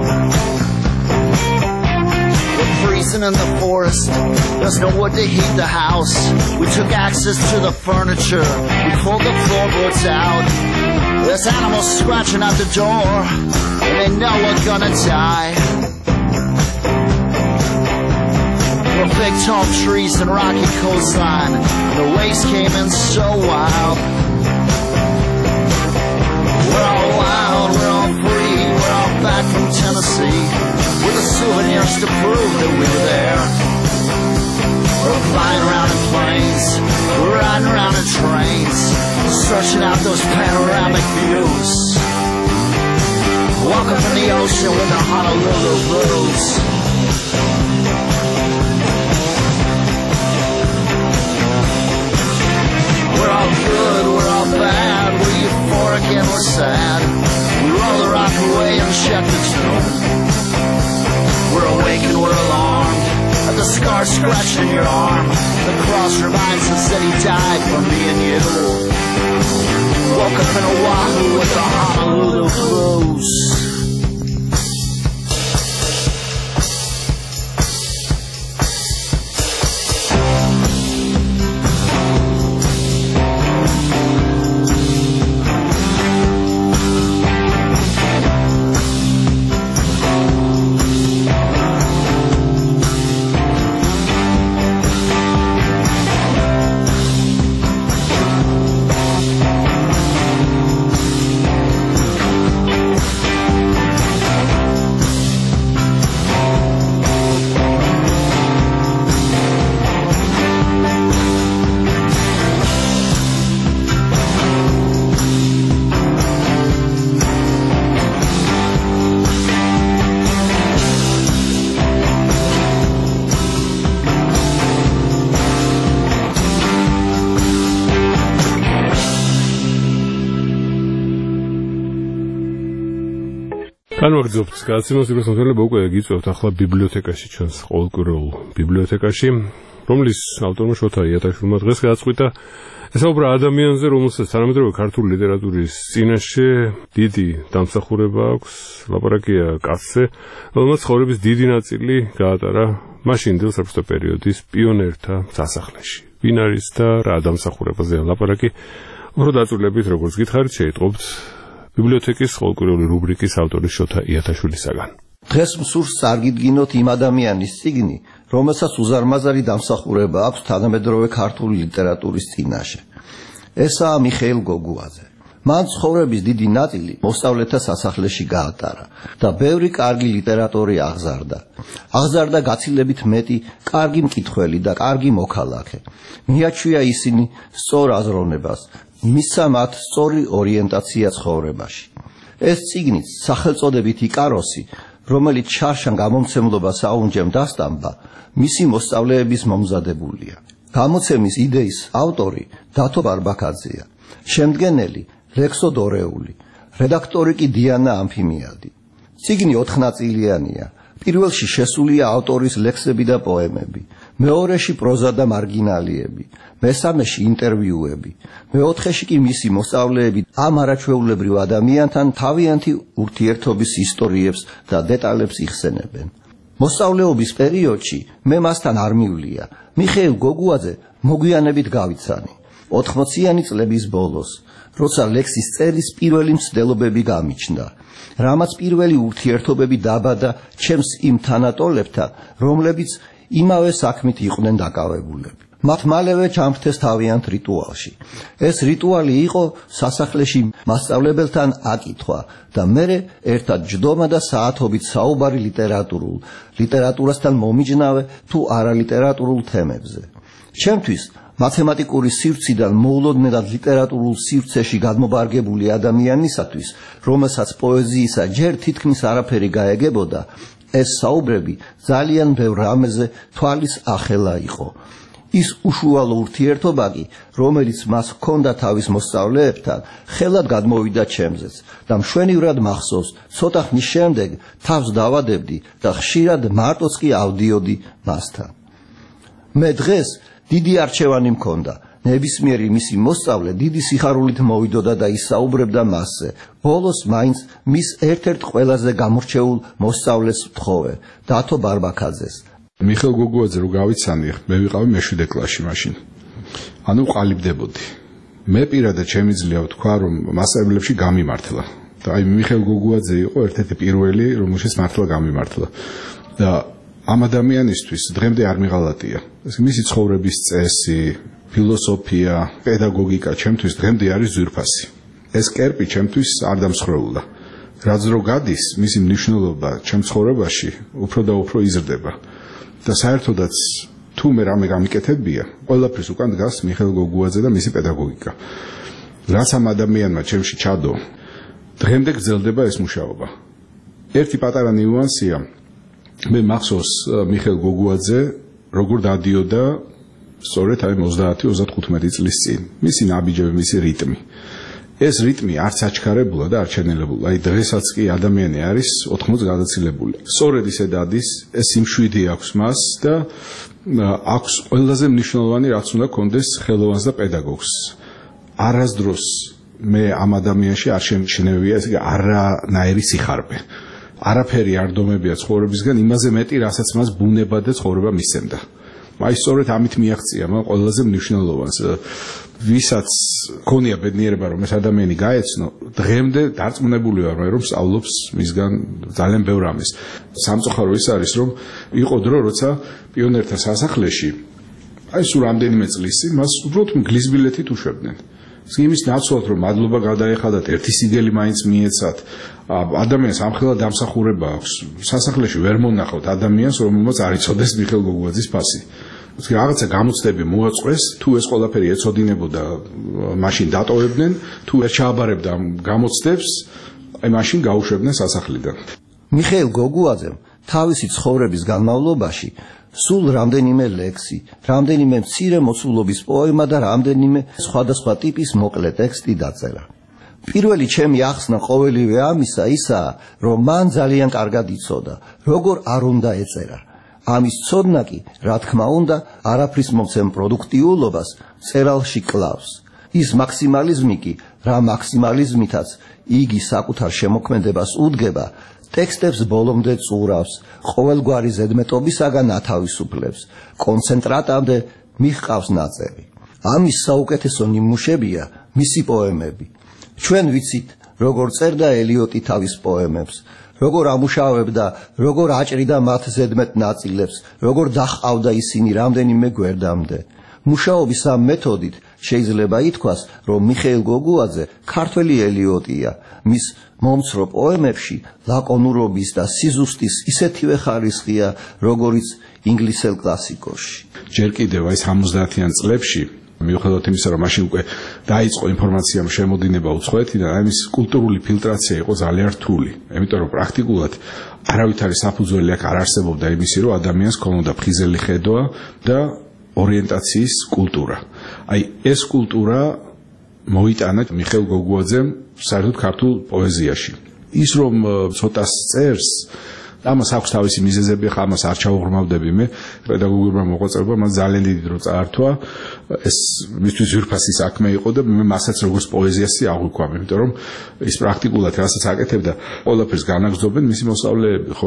Freezing in the forest, there's no wood to heat the house. We took access to the furniture, we pulled the floorboards out. There's animals scratching at the door, and they know we're gonna die. There were big tall trees and rocky coastline, and the waves came in so wild. We're all wild, we're all free, we're all back from Tennessee, with the souvenirs to prove that we were there. We're flying around in planes, we're riding around in trains, searching out those panoramic views. Walk up in the ocean with the Honolulu blues. We're all good, we're all bad, we're euphoric and we're sad. We roll the rock away and check the tune. We're awake and we're alarmed at the scar scratched in your arm. The cross reminds us that he died for me and you. Woke up in Oahu with the Honolulu blues. განვაგრძობთ გაცემას იმას მომთხოვნა უკვე გიწევთ ახლა ბიბლიოთეკაში ჩვენს ყოველკვირეულ ბიბლიოთეკაში რომლის ავტორმა შოთა იატაშვილმა დღეს გააწყვიტა ესაუბრა ადამიანზე რომელსაც თანამედროვე ქართული ლიტერატურის წინაშე დიდი დამსახურება აქვს ლაპარაკია კაცზე რომელმაც ცხოვრების დიდი ნაწილი გაატარა მაშინდელ საბჭოთა პერიოდის პიონერთა სასახლეში ვინ არის და რა დამსახურებაზეა ლაპარაკი უფრო დაწვრილებით როგორც გითხარით შეიტყობთ ბიბლიოთეკის ყოველკვირეული რუბრიკის ავტორის შოთა იატაშვილისაგან. დღეს მსურს წარგიდგინოთ იმ ადამიანის წიგნი, რომელსაც უზარმაზარი დამსახურება აქვს თანამედროვე ქართული ლიტერატურის წინაშე. ესაა მიხეილ გოგუაძე. მან ცხოვრების დიდი ნაწილი მოსწავლეთა სასახლეში გაატარა და ბევრი კარგი ლიტერატორი აღზარდა. აღზარდა გაცილებით მეტი კარგი მკითხველი და კარგი მოქალაქე. მიაჩვია ისინი სწორ აზროვნებას. მისცა მათ სწორი ორიენტაცია ცხოვრებაში. ეს წიგნიც სახელწოდებით იკაროსი, რომელიც შარშან გამომცემლობას აუნჯემ დასტამბა, მისი მოსწავლეების მომზადებულია. გამოცემის იდეის ავტორი დათო ბარბაკაძეა, შემდგენელი ლექსო დორეული, რედაქტორი კი დიანა ამფიმიადი. წიგნი ოთხნაწილიანია. პირველში შესულია ავტორის ლექსები და პოემები, მეორეში პროზა და მარგინალიები, მესამეში ინტერვიუები, მეოთხეში კი მისი მოსწავლეები ამ არაჩვეულებრივ ადამიანთან თავიანთი ურთიერთობის ისტორიებს და დეტალებს იხსენებენ. მოსწავლეობის პერიოდში მე მასთან არ მივლია. მიხეილ გოგუაძე მოგვიანებით გავიცანი. ოთხმოციანი წლების ბოლოს, როცა ლექსის წერის პირველი მცდელობები გამიჩნდა, რამაც პირველი ურთიერთობები დაბადა ჩემს იმ თანატოლებთან, რომლებიც იმავე საქმით იყვნენ დაკავებულები. მათ მალევე ჩამრთეს თავიანთ რიტუალში. ეს რიტუალი იყო სასახლეში მასწავლებელთან აკითხვა და მერე ერთად ჯდომა და საათობით საუბარი ლიტერატურულ, ლიტერატურასთან მომიჯნავე თუ არალიტერატურულ თემებზე. ჩემთვის მათემატიკური სივრციდან მოულოდნელად ლიტერატურულ სივრცეში გადმობარგებული ადამიანისათვის, რომელსაც პოეზიისა ჯერ თითქმის არაფერი გაეგებოდა, ეს საუბრები ძალიან ბევრ რამეზე თვალის ახელა იყო. ის უშუალო ურთიერთობა კი, რომელიც მას ჰქონდა თავის მოსწავლეებთან, ხელად გადმოვიდა ჩემზეც და მშვენივრად მახსოვს, ცოტა ხნის შემდეგ თავს დავადებდი და ხშირად მარტოც კი ავდიოდი მასთან. მე დღეს დიდი არჩევანი მქონდა. ნებისმიერი მისი მოსწავლე დიდი სიხარულით მოვიდოდა და ისაუბრებდა მასზე. ბოლოს მაინც მის ერთ-ერთ ყველაზე გამორჩეულ მოსწავლეს ვთხოვე, დათო ბარბაკაძეს. მიხეილ გოგუაძე რო გავიცანი, მე ვიყავი მეშვიდე კლასში მაშინ. ანუ ყალიბდებოდი. მე პირადად შემიძლია ვთქვა, რომ მასწავლებლებში გამიმართლა. და აი მიხეილ გოგუაძე იყო ერთ-ერთი პირველი, რომელშიც მართლა გამიმართლა. და ამ ადამიანისთვის დღემდე არ მიღალატია. ეს მისი ცხოვრების წესი, ფილოსოფია, პედაგოგიკა ჩემთვის დღემდე არის ძვირფასი. ეს კერპი ჩემთვის არ დამსხვრეულა. რაც რო გადის, მისი მნიშვნელობა ჩემ ცხოვრებაში უფრო და უფრო იზრდება. და საერთოდაც თუ მე რამე გამიკეთებია, ყველაფრის უკან დგას მიხეილ გოგუაძე და მისი პედაგოგიკა. რაც ამ ადამიანმა ჩემში ჩადო, დღემდე გრძელდება ეს მუშაობა. ერთი პატარა ნიუანსია, მე მახსოვს მიხეილ გოგუაძე როგორ დადიოდა სწორედ აი ოცდაათი ოცდათხუთმეტი წლის წინ. მისი ნაბიჯები, მისი რიტმი. ეს რიტმი არც აჩქარებულა და არ ჩენელებულა. აი დღესაც კი ადამიანი არის ოთხმოცს გადაცილებული. სწორედ ისე დადის, ეს სიმშვიდე აქვს მას და აქვს ყველაზე მნიშვნელოვანი რაც უნდა კონდეს ხელოვანს და პედაგოგს. არასდროს მე ამ ადამიანში არ შემჩნევია ეს არანაირი სიხარბე. არაფერი არ დომებია ცხოვრებისგან იმაზე მეტი, რასაც მას ბუნება და ცხოვრება მისცემდა. აი სწორედ ამით მიაღწია მან ყველაზე მნიშვნელოვანს. ვისაც ქონია ბედნიერება რომ ეს ადამიანი გაეცნო, დღემდე დარწმუნებული ვარ რომ სწავლობს მისგან ძალიან ბევრ რამეს. სამწუხარო ის არის რომ იყო დრო როცა პიონერთა სასახლეში აი სულ რამდენიმე წლის წინ მას უბრალოდ მგლის ბილეთით უშვებდნენ. იმის ნაცვლად რომ მადლობა გადაეხადათ, ერთი სიგელი მაინც მიეცათ, ადამიანს ამხელა დამსახურება აქვს. სასახლეში ვერ მონახავთ ადამიანს, რომელმაც არ იცოდეს მიხეილ გოგუაძის ფასი. რაღაცა გამოცდები მოაწყვეს, თუ ეს ყველაფერი ეცოდინებოდა, მაშინ დატოვებდნენ, თუ ვერ ჩააბარებდა ამ გამოცდებს, აი მაშინ გაუშვებდნენ სასახლიდან. მიხეილ გოგუაძემ თავისი ცხოვრების განმავლობაში სულ რამდენიმე ლექსი, რამდენიმე მცირე მოცულობის პოემა და რამდენიმე სხვადასხვა ტიპის მოკლე ტექსტი დაწერა. პირველი ჩემი ახსნა ყოველივე ამისა ისაა, რომ მან ძალიან კარგად იცოდა, როგორ არ უნდა ეწერა. ამის ცოდნა კი, რა თქმა უნდა, არაფრის მომცემ პროდუქტიულობას წერალში კლავს. ის მაქსიმალიზმი კი, რა მაქსიმალიზმითაც იგი საკუთარ შემოქმედებას უდგება, ტექსტებს ბოლომდე წურავს, ყოველგვარი ზედმეტობისაგან ათავისუფლებს, კონცენტრატამდე მიჰყავს ნაწერი. ამის საუკეთესო ნიმუშებია მისი პოემები. ჩვენ ვიცით, როგორ წერდა ელიოტი თავის პოემებს, როგორ ამუშავებდა, როგორ აჭრიდა მათ ზედმეტ ნაწილებს, როგორ დაჰყავდა ისინი რამდენიმე გვერდამდე. მუშაობის ამ მეთოდით შეიძლება ითქვას, რომ მიხეილ გოგუაძე ქართველი ელიოტია. მის მომცრო პოემებში ლაკონურობის და სიზუსტის ისეთივე ხარისხია, როგორიც ინგლისელ კლასიკოში. ჯერ კიდევ აი სამოცდაათიან წლებში მიუხედავად იმისა, რომ მაშინ უკვე დაიწყო ინფორმაციამ შემოდინება უცხოეთიდან, აი მის კულტურული ფილტრაცია იყო ძალიან რთული. იმიტომ რომ პრაქტიკულად არავითარი საფუძველი აქ არ არსებობდა იმისი, რომ ადამიანს ქონოდა ფხიზელი ხედვა და ორიენტაციის კულტურა. აი ეს კულტურა მოიტანა მიხეილ გოგუაძემ საერთოდ ქართულ პოეზიაში. ის რომ ცოტას წერს, ამას აქვს თავისი მიზეზები, ხა ამას არ ჩაუღრმავდები მე, პედაგოგურმა მოღვაწეობამ მას ძალიან დიდი დრო წაართვა. ეს მისთვის ძვირფასი საქმე იყო და მე მასაც როგორც პოეზიასი აღვიქვამ, იმიტომ რომ ის პრაქტიკულად რასაც აკეთებდა, ყველაფერს განაგრძობენ მისი მოსწავლეები, ხო?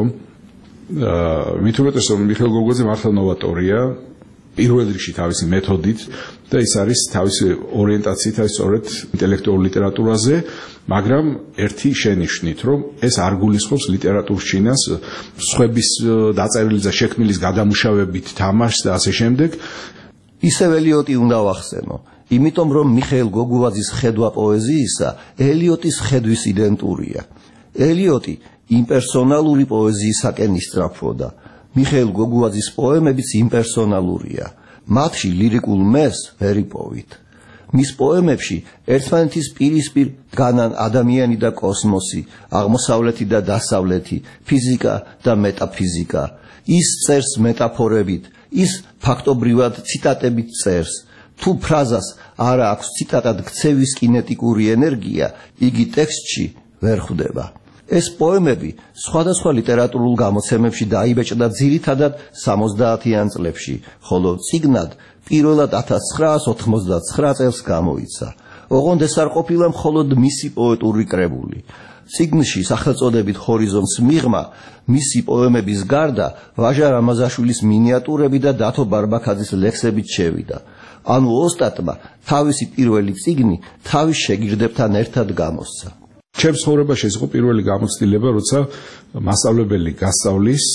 აა მით უმეტეს რომ მიხეილ გოგუაძე მართლა ნოვატორია, პირველ რიგში თავისი მეთოდით და ის არის თავისი ორიენტაციით არის სწორედ ინტელექტუალურ ლიტერატურაზე, მაგრამ ერთი შენიშვნით, რომ ეს არ გულისხმობს ლიტერატურს ჩინას, სხვების დაწერილი და შექმნილის გადამუშავებით თამაშს და ასე შემდეგ. ისევ ელიოტი უნდა ვახსენო, იმიტომ რომ მიხეილ გოგუაძის ხედვა პოეზიისა ელიოტის ხედვის იდენტურია. ელიოტი იმპერსონალური პოეზიისაკენ ისწრაფვოდა. მიხეილ გოგუაძის პოემებიც იმპერსონალურია. მათში ლირიკულ მეს ვერ იპოვით. მის პოემებში ერთმანეთის პირისპირ დგანან ადამიანი და კოსმოსი, აღმოსავლეთი და დასავლეთი, ფიზიკა და მეტაფიზიკა. ის წერს მეტაფორებით, ის ფაქტობრივად ციტატებით წერს. თუ ფრაზას არ აქვს ციტატად ქცევის კინეტიკური ენერგია, იგი ტექსტში ვერ ხვდება. ეს პოემები სხვადასხვა ლიტერატურულ გამოცემებში დაიბეჭდა ძირითადად სამოცდაათიან წლებში, ხოლო წიგნად პირველად ათას ცხრაას ოთხმოცდაცხრა წელს გამოიცა. ოღონდ ეს არ ყოფილა მხოლოდ მისი პოეტური კრებული. წიგნში სახელწოდებით ჰორიზონტს მიღმა მისი პოემების გარდა ვაჟა რამაზაშვილის მინიატურები და დათო ბარბაქაძის ლექსებით შევიდა. ანუ ოსტატმა თავისი პირველი წიგნი თავის შეგირდებთან ერთად გამოსცა. ჩემს ცხოვრებაში ეს იყო პირველი გამოცდილება, როცა მასწავლებელი გასწავლის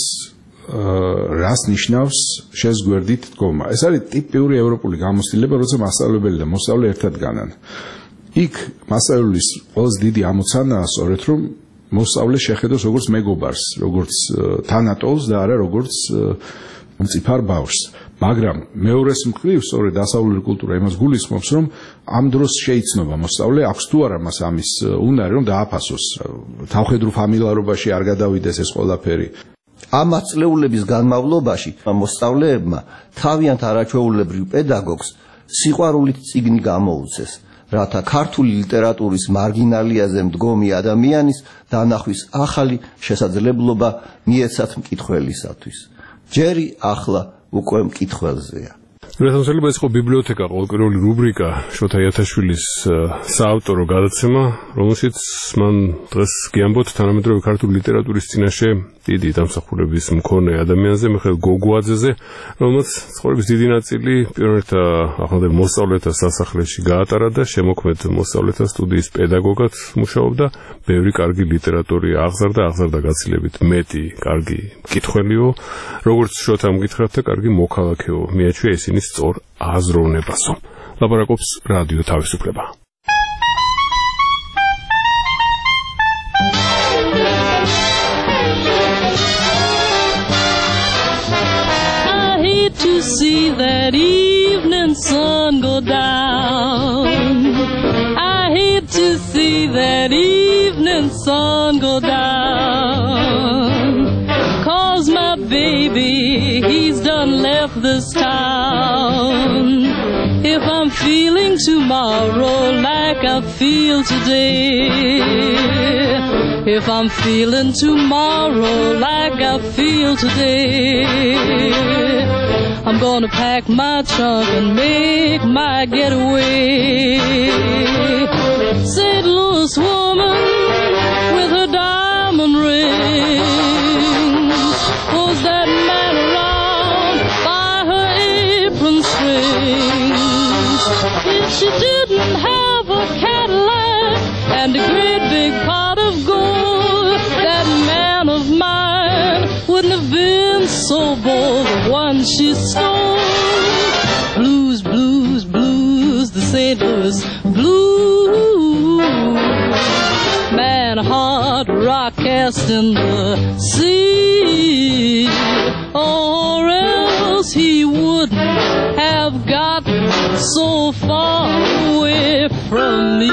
რას ნიშნავს შენს გვერდით დგომა. ეს არის ტიპიური ევროპული გამოცდილება, როცა მასწავლებელი და მოსწავლე ერთად განან. იქ მასწავლებლის ყველაზე დიდი ამოცანაა სწორედ რომ მოსწავლე შეხედოს როგორც მეგობარს, როგორც თანატოლს და არა როგორც მწიფარ ბავშვს. მაგრამ მეორეს მხრივ სწორედ დასავლური კულტურა იმას გულისხმობს, რომ ამ დროს შეიცნობა მოსწავლე, აქვს თუ არა მას ამის უნარი, რომ დააფასოს. თავხედრულ ფამილარობაში არ გადავიდეს ეს ყველაფერი. ამ ათწლეულების განმავლობაში მოსწავლეებმა თავიანთ არაჩვეულებრივ პედაგოგს სიყვარულით წიგნი გამოუცეს, რათა ქართული ლიტერატურის მარგინალიაზე მდგომი ადამიანის დანახვის ახალი შესაძლებლობა მიეცათ მკითხველისათვის. ჯერი ახლა უკვე მკითხველზეა. რასამსელება ეს ხო ბიბლიოთეკა, ყოველკვირეული რუბრიკა შოთა იათაშვილის საავტორო გადაცემა, რომელშიც მან დღეს გიამბოთ თანამედროვე ქართული ლიტერატურის წინაშე დიდი დამსახურების მქონე ადამიანზე, მიხეილ გოგუაძეზე, რომელმაც ცხოვრების დიდი ნაწილი პიონერთა ახლანდელ მოსწავლეთა სასახლეში გაატარა და შემოქმედ მოსწავლეთა სტუდიის პედაგოგად მუშაობდა. ბევრი კარგი ლიტერატორი აღზარდა, აღზარდა გაცილებით მეტი კარგი მკითხველიო, როგორც შოთა მკითხრათ და კარგი მოქალაქეო, მიაჩვია ისინი სწორ აზროვნებასო. ლაპარაკობს რადიო თავისუფლება. To see that evening sun go down, I hate to see that evening sun go down, 'cause my baby, he's done left this town. If I'm feeling tomorrow like I feel today, if I'm feeling tomorrow like I feel today, I'm gonna pack my trunk and make my getaway. Saint Louis woman with her diamond rings pulls that man around by her apron strings. If she didn't have a Cadillac and a great big pot of gold, that man of mine wouldn't have been so bold. The one she stole. Blues, blues, blues, the Saint Louis blues. Man, hard rock cast in the sea, or else he wouldn't have gotten so far away from me.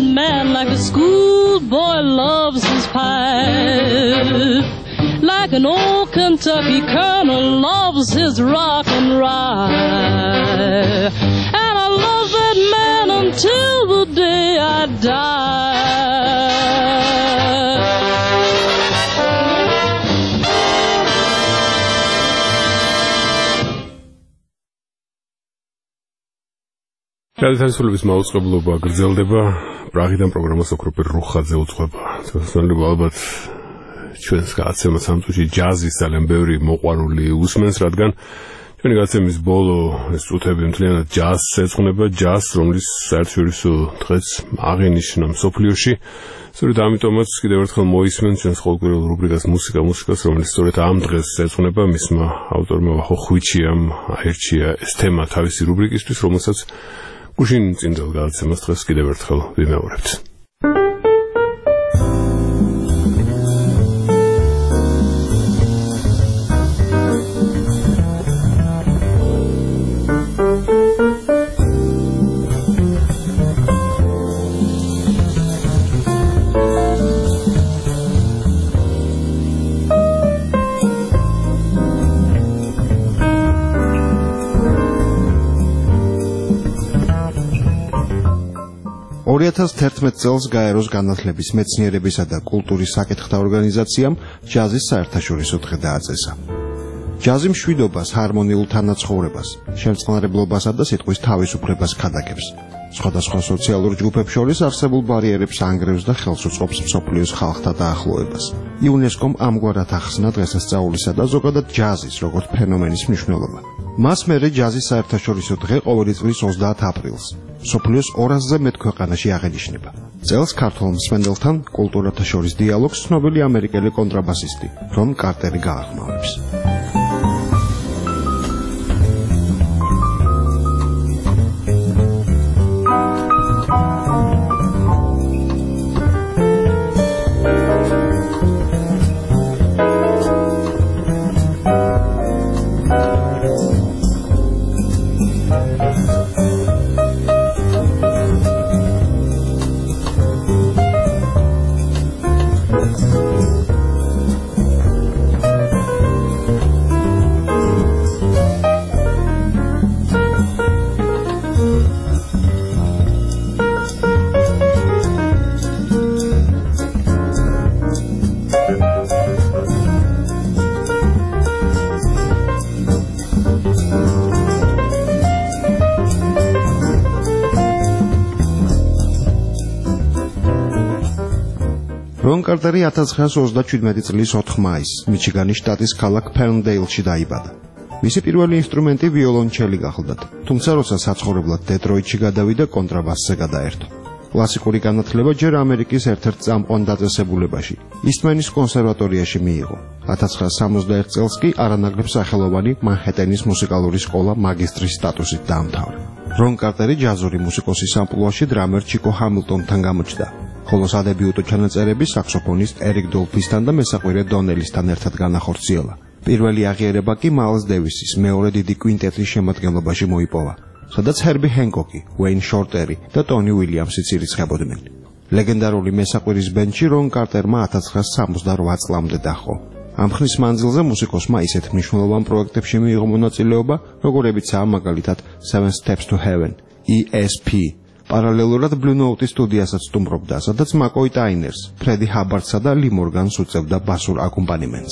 man like a schoolboy loves his pipe, like an old Kentucky colonel loves his rock and rye. And I love that man until the day I die. გადაცემის მაუწყებლობა გრძელდება. პრაღიდან პროგრამას ოქროპერ რუხაძე უძღვება. შესაძლოა ალბათ ჩვენს გადაცემას ამ წუთში ჯაზის ძალიან ბევრი მოყვარული უსმენს, რადგან ჩვენი გადაცემის ბოლო ეს წუთები მთლიანად ჯაზს ეძღვნება, ჯაზს, რომლის საერთაშორისო დღეს აღინიშნა მსოფლიოში. სწორედ ამიტომაც კიდევ ერთხელ მოისმენთ ჩვენს ყოველკვირეულ რუბრიკას მუსიკა მუსიკას, რომელიც სწორედ ამ დღეს ეძღვნება. მისმა ავტორმა ვახო ხვიჩიამ აირჩია ეს თემა თავისი რუბრიკისთვის, რომელსაც გუშინ წინდელ გადაცემას დღეს კიდევ ერთხელ ვიმეორებთ. ორი ათას თერთმეტ წელს გაეროს განათლების, მეცნიერებისა და კულტურის საკითხთა ორგანიზაციამ ჯაზის საერთაშორისო დღე დააწესა. ჯაზი მშვიდობას, ჰარმონიულ თანაცხოვრებას, შემწყნარებლობასა და სიტყვის თავისუფლებას ქადაგებს. სხვადასხვა სოციალურ ჯგუფებს შორის არსებულ ბარიერებს ანგრევს და ხელს უწყობს მსოფლიოს ხალხთა დაახლოებას. იუნესკომ ამგვარად ახსნა დღესასწაულისა და ზოგადად ჯაზის როგორც ფენომენის მნიშვნელობა. მას მერე ჯაზის საერთაშორისო დღე ყოველი წლის ოცდაათ აპრილს მსოფლიოს ორასზე მეტ ქვეყანაში აღენიშნება. წელს ქართველ მსმენელთან კულტურათა შორის დიალოგს ცნობილი ამერიკელი კონტრაბასისტი რონ კარტერი გაახმარებს. რონ კარტერი ათას ცხრაას ოცდაშვიდმეტი წლის ოთხ მაისს მიჩიგანის შტატის ქალაქ ფერნდეილში დაიბადა. მისი პირველი ინსტრუმენტი ვიოლონჩელი გახლდათ, თუმცა როცა საცხოვრებლად დეტროიტში გადავიდა, კონტრაბასზე გადაერთო. კლასიკური განათლება ჯერ ამერიკის ერთ-ერთ წამყვან დაწესებულებაში, ისტმენის კონსერვატორიაში მიიღო. ათას ცხრაას სამოცდაერთ წელს კი არანაკლებ სახელოვანი მანჰეტენის მუსიკალური სკოლა მაგისტრის სტატუსით დაამთავრა. რონ კარტერი ჯაზური მუსიკოსის ამპლუაში დრამერ ჩიკო ჰამილტონთან გამოჩნდა. ხოლო სადებიუტო ჩანაწერები საქსოფონისტ ერიკ დოლფისთან და მესაყვირე დონელისთან ერთად განახორციელა. პირველი აღიარება კი მაილს დევისის მეორე დიდი კვინტეტის შემადგენლობაში მოიპოვა, სადაც ჰერბი ჰენკოკი, უეინ შორტერი და ტონი უილიამსიც ირიცხებოდნენ. ლეგენდარული მესაყვირის ბენდში რონ კარტერმა ათას ცხრაას სამოცდარვა წლამდე დაჰყო. ამ ხნის მანძილზე მუსიკოსმა ისეთ მნიშვნელოვან პროექტებში მიიღო მონაწილეობა, როგორებიცაა მაგალითად Seven Steps to Heaven, ი ეს პი. პარალელურად Blue Note-ის სტუდიასაც სტუმრობდა, სადაც მაკოი ტაინერს, ფრედი ჰაბარდსა და ლი მორგანს უწევდა ბასურ აკომპანიმენტს.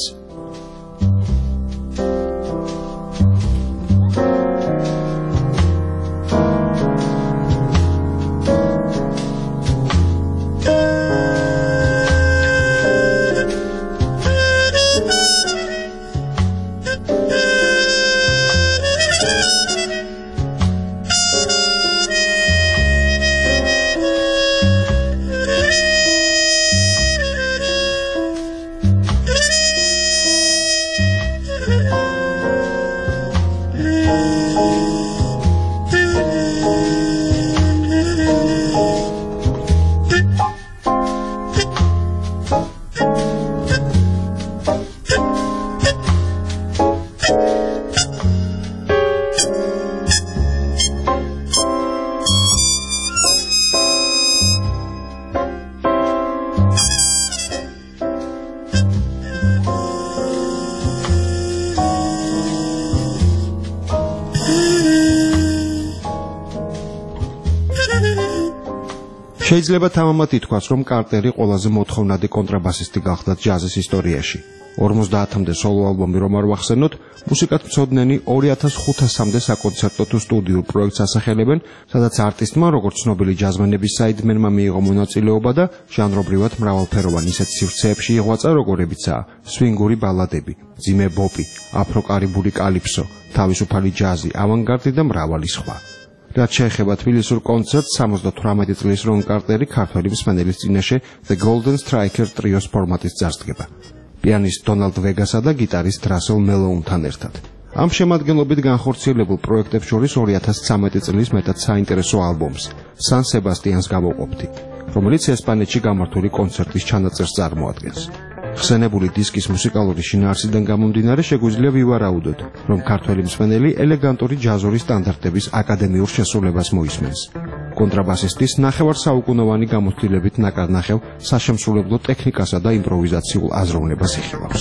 შეიძლება თამამად ითქვას, რომ კარტერი ყველაზე მოთხოვნადი კონტრაბასისტი გახდა ჯაზის ისტორიაში. ორმოცდაათამდე სოლო ალბომი რომ არ ვახსენოთ, მუსიკათმცოდნენი ორი ათას ხუთასამდე საკონცერტო თუ სტუდიურ პროექტს ასახელებენ, სადაც არტისტმა, როგორც ცნობილი ჯაზმენების საიდმენმა მიიღო მონაწილეობა და ჟანრობრივად მრავალფეროვანი ისეთ სივრცეებში იღვაწა, როგორებიცაა სვინგური ბალადები, ძიმე ბოპი, აფრო-კარიბული კალიფსო, თავისუფალი ჯაზი, ავანგარდი და მრავალი სხვა. რაც შეეხება თბილისურ კონცერტს, სამოცდათვრამეტი წლის რონ კარტერი ქართველი მსმენელის წინაშე The Golden Striker ტრიოს ფორმატის წარსდგება. პიანისტ დონალდ ვეგასა და გიტარისტ რასელ მელოუნთან ერთად. ამ შემადგენლობით განხორციელებულ პროექტებს შორის ორი ათას ცხრამეტი წლის მეტად საინტერესო ალბომს, სან სებასტიანს გავუყოფთი, რომელიც ესპანეთში გამართული კონცერტის ჩანაწერს წარმოადგენს. ხსენებული დისკის მუსიკალური შინაარსიდან გამომდინარე შეგვიძლია ვივარაუდოთ, რომ ქართველი მსმენელი ელეგანტური ჯაზური სტანდარტების აკადემიურ შესრულებას მოისმენს. კონტრაბასისტის ნახევარსაუკუნოვანი გამოცდილებით ნაკარნახევ საშემსრულებლო ტექნიკასა და იმპროვიზაციულ აზროვნებას იხილავს.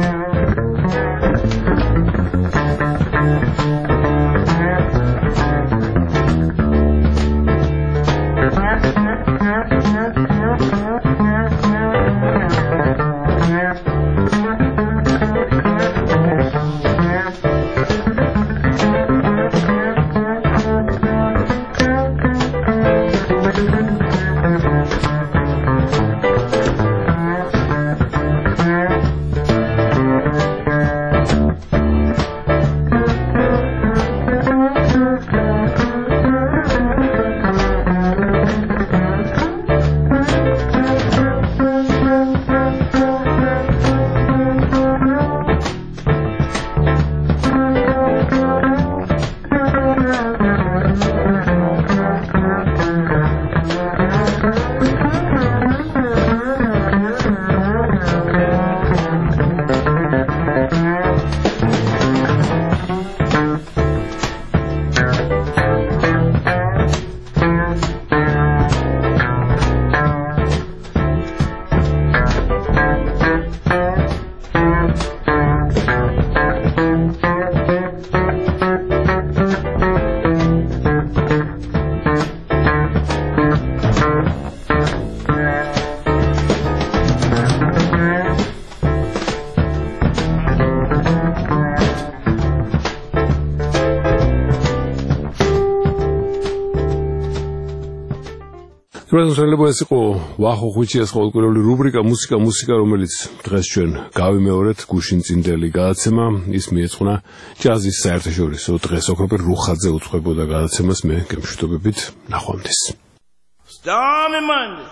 შეიძლება ეს იყო ვახო ხუჩიას ყოველკვირეული რუბრიკა მუსიკა მუსიკა, რომელიც დღეს ჩვენ გავიმეორეთ გუშინ წინდელი გადაცემა. ის მიეწყნა ჯაზის საერთაშორისო დღეს ოქროპერ რუხაძე უძღვებოდა გადაცემას. მე გემშვიდობებით, ნახვამდის. Stormy Monday.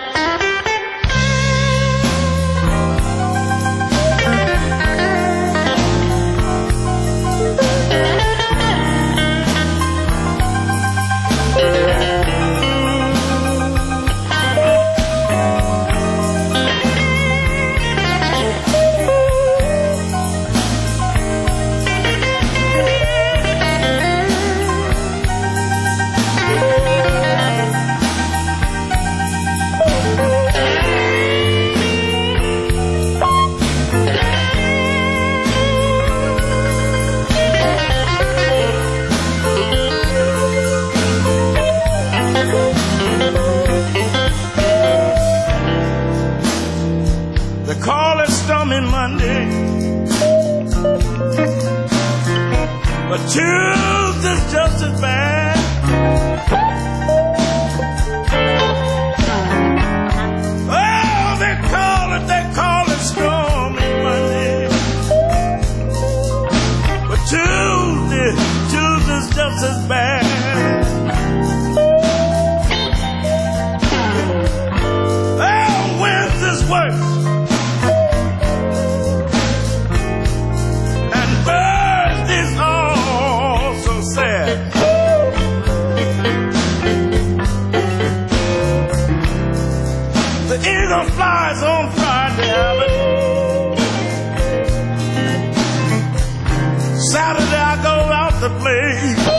But Tuesday's just as bad. Oh, they call it, they call it stormy Monday. But Tuesday, Tuesday's just as bad. Oh, Wednesday's worse. Eagle flies on Friday, Saturday I go out to play.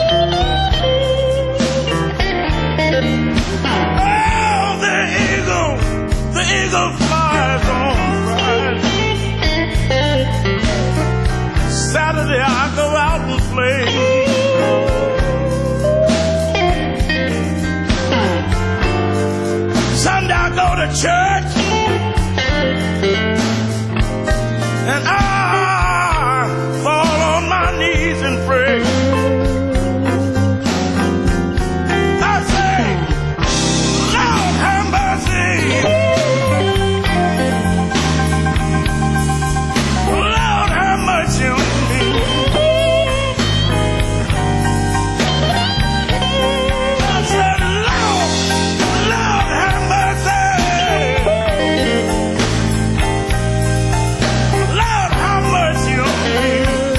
Oh, the eagle, the eagle flies on Friday. Saturday I go out and play. to church, and I fall on my knees and pray. I say, Lord, have mercy. Lord, have mercy on me. I said, Lord, Lord, have mercy. Lord, have mercy on me.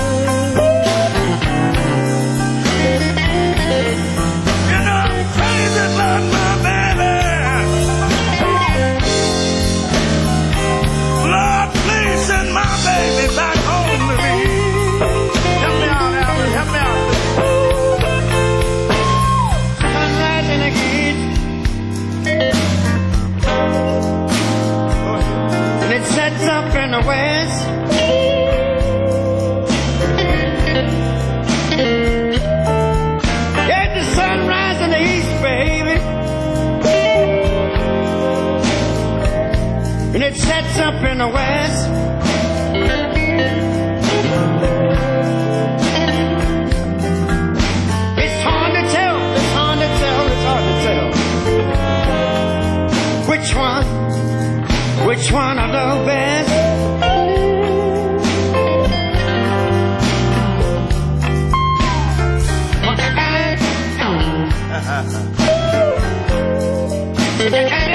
You know I'm crazy about my baby. Lord, please send my baby back home to me. Help me out, Alvin, help me out. Sun's rising again, and it sets up in the west. Get the sunrise in the east, baby, and it sets up in the west. It's hard to tell, it's hard to tell, it's hard to tell which one, which one I love best. I